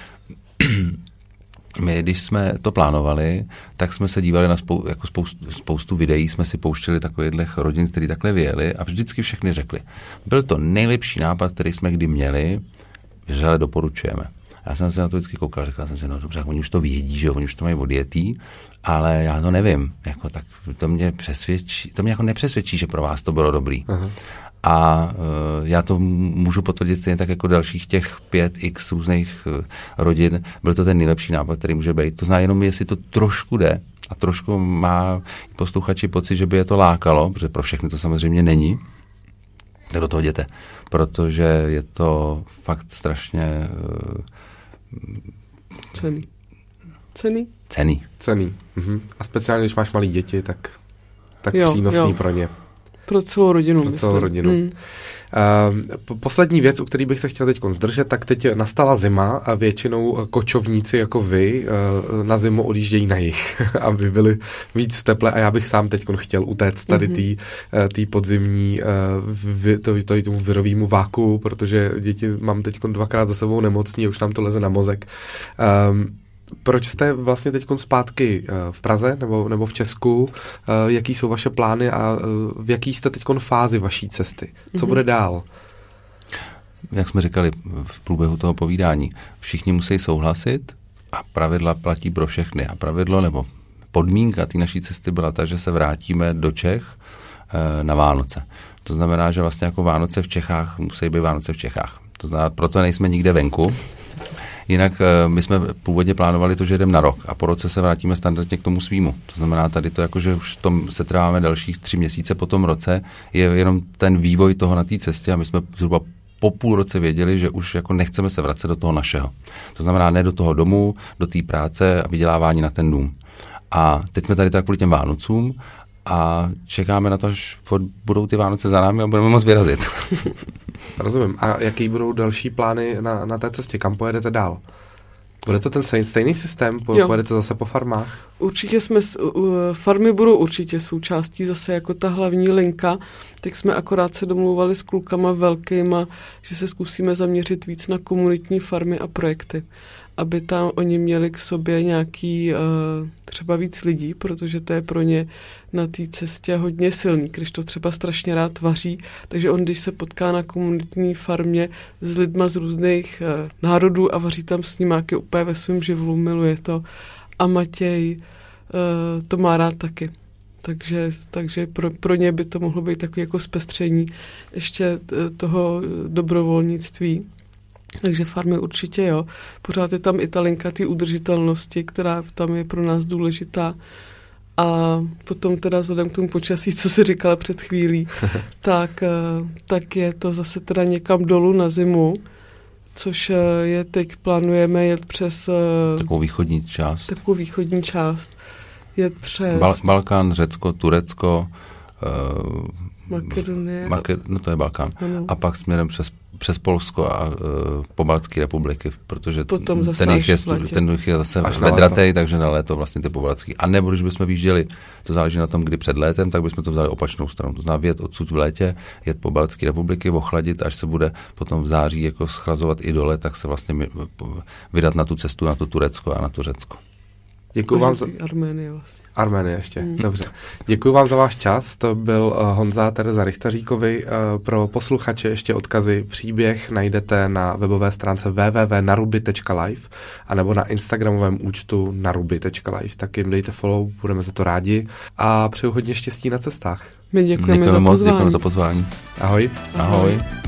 my, když jsme to plánovali, tak jsme se dívali na spou, jako spoustu, spoustu videí, jsme si pouštěli takových rodin, který takhle vyjeli a vždycky všechny řekli. Byl to nejlepší nápad, který jsme kdy měli, vřele doporučujeme. Já jsem se na to vždycky koukal, říkal jsem si, no dobře, oni už to vědí, že oni už to mají odjetý, ale já to nevím. Jako, tak to mě přesvědčí, to mě jako nepřesvědčí, že pro vás to bylo dobrý. Aha. A uh, já to můžu potvrdit stejně tak jako dalších těch pět x různých uh, rodin. Byl to ten nejlepší nápad, který může být. To znamená jenom, jestli to trošku jde a trošku má posluchači pocit, že by je to lákalo, protože pro všechny to samozřejmě není, tak do toho jděte. Protože je to fakt strašně uh, Cený. Cený? Cený. Cený. Mhm. A speciálně, když máš malé děti, tak, tak jo, přínosný jo. pro ně. Pro celou rodinu, Pro myslím. celou rodinu. Hmm. Uh, poslední věc, u který bych se chtěl teď zdržet, tak teď nastala zima a většinou kočovníci jako vy uh, na zimu odjíždějí na jih, aby byli víc v teple a já bych sám teď chtěl utéct tady mm-hmm. té podzimní uh, to, to, tomu virovému váku, protože děti mám teď dvakrát za sebou nemocní a už nám to leze na mozek. Um, Proč jste vlastně teď zpátky v Praze nebo, nebo v Česku? Jaký jsou vaše plány a v jaký jste teď fázi vaší cesty? Co mm-hmm. bude dál? Jak jsme říkali v průběhu toho povídání, všichni musí souhlasit a pravidla platí pro všechny. A pravidlo nebo podmínka té naší cesty byla ta, že se vrátíme do Čech na Vánoce. To znamená, že vlastně jako Vánoce v Čechách musí být Vánoce v Čechách. To znamená, proto nejsme nikde venku. Jinak my jsme původně plánovali to, že jdeme na rok a po roce se vrátíme standardně k tomu svýmu. To znamená tady to, jako, že už v tom se trváme dalších tři měsíce po tom roce, je jenom ten vývoj toho na té cestě a my jsme zhruba po půl roce věděli, že už jako nechceme se vracet do toho našeho. To znamená ne do toho domu, do té práce a vydělávání na ten dům. A teď jsme tady tak kvůli těm Vánocům a čekáme na to, až budou ty Vánoce za námi a budeme moct vyrazit. Rozumím. A jaký budou další plány na, na té cestě? Kam pojedete dál? Bude to ten stejný systém? Po, pojedete zase po farmách? Určitě jsme, farmy budou určitě součástí zase jako ta hlavní linka. Tak jsme akorát se domlouvali s klukama velkýma, že se zkusíme zaměřit víc na komunitní farmy a projekty. Aby tam oni měli k sobě nějaký uh, třeba víc lidí, protože to je pro ně na té cestě hodně silný, když to třeba strašně rád vaří, takže on, když se potká na komunitní farmě s lidma z různých uh, národů a vaří tam s nimáky úplně ve svém živlu, miluje to. A Matěj uh, to má rád taky. Takže, takže pro, pro ně by to mohlo být takový jako zpestření ještě toho dobrovolnictví. Takže farmy určitě jo. Pořád je tam i ta linka té udržitelnosti, která tam je pro nás důležitá. A potom teda vzhledem k tomu počasí, co jsi říkala před chvílí, tak, tak je to zase teda někam dolů na zimu, což je teď plánujeme jet přes... Takovou východní část. Takovou východní část. Jet přes... Bal- Balkán, Řecko, Turecko... Uh, Makedonie. Make, no to je Balkán. Ano. A pak směrem přes, přes Polsko a uh, Pobaltské republiky, protože potom ten jich je, ten jich je zase vedratej, takže na léto vlastně ty pobaltský. A nebo když bychom vyjížděli, to záleží na tom, kdy před létem, tak bychom to vzali opačnou stranu. To znamená vyjet odsud v létě, jet Pobaltské republiky, ochladit, až se bude potom v září jako schlazovat i dole, tak se vlastně vydat na tu cestu, na to Turecko a na to Řecko. Děkuji vám za... Arménie vlastně. Arménie ještě, mm. dobře. Děkuji vám za váš čas, to byl uh, Honza Tereza Richtaříkovi. Uh, pro posluchače ještě odkazy, příběh najdete na webové stránce w w w tečka naruby tečka live anebo na instagramovém účtu naruby tečka live. Tak jim dejte follow, budeme za to rádi a přeju hodně štěstí na cestách. My děkujeme, děkujeme za moc, pozvání. Děkujeme za pozvání. Ahoj. Ahoj. Ahoj.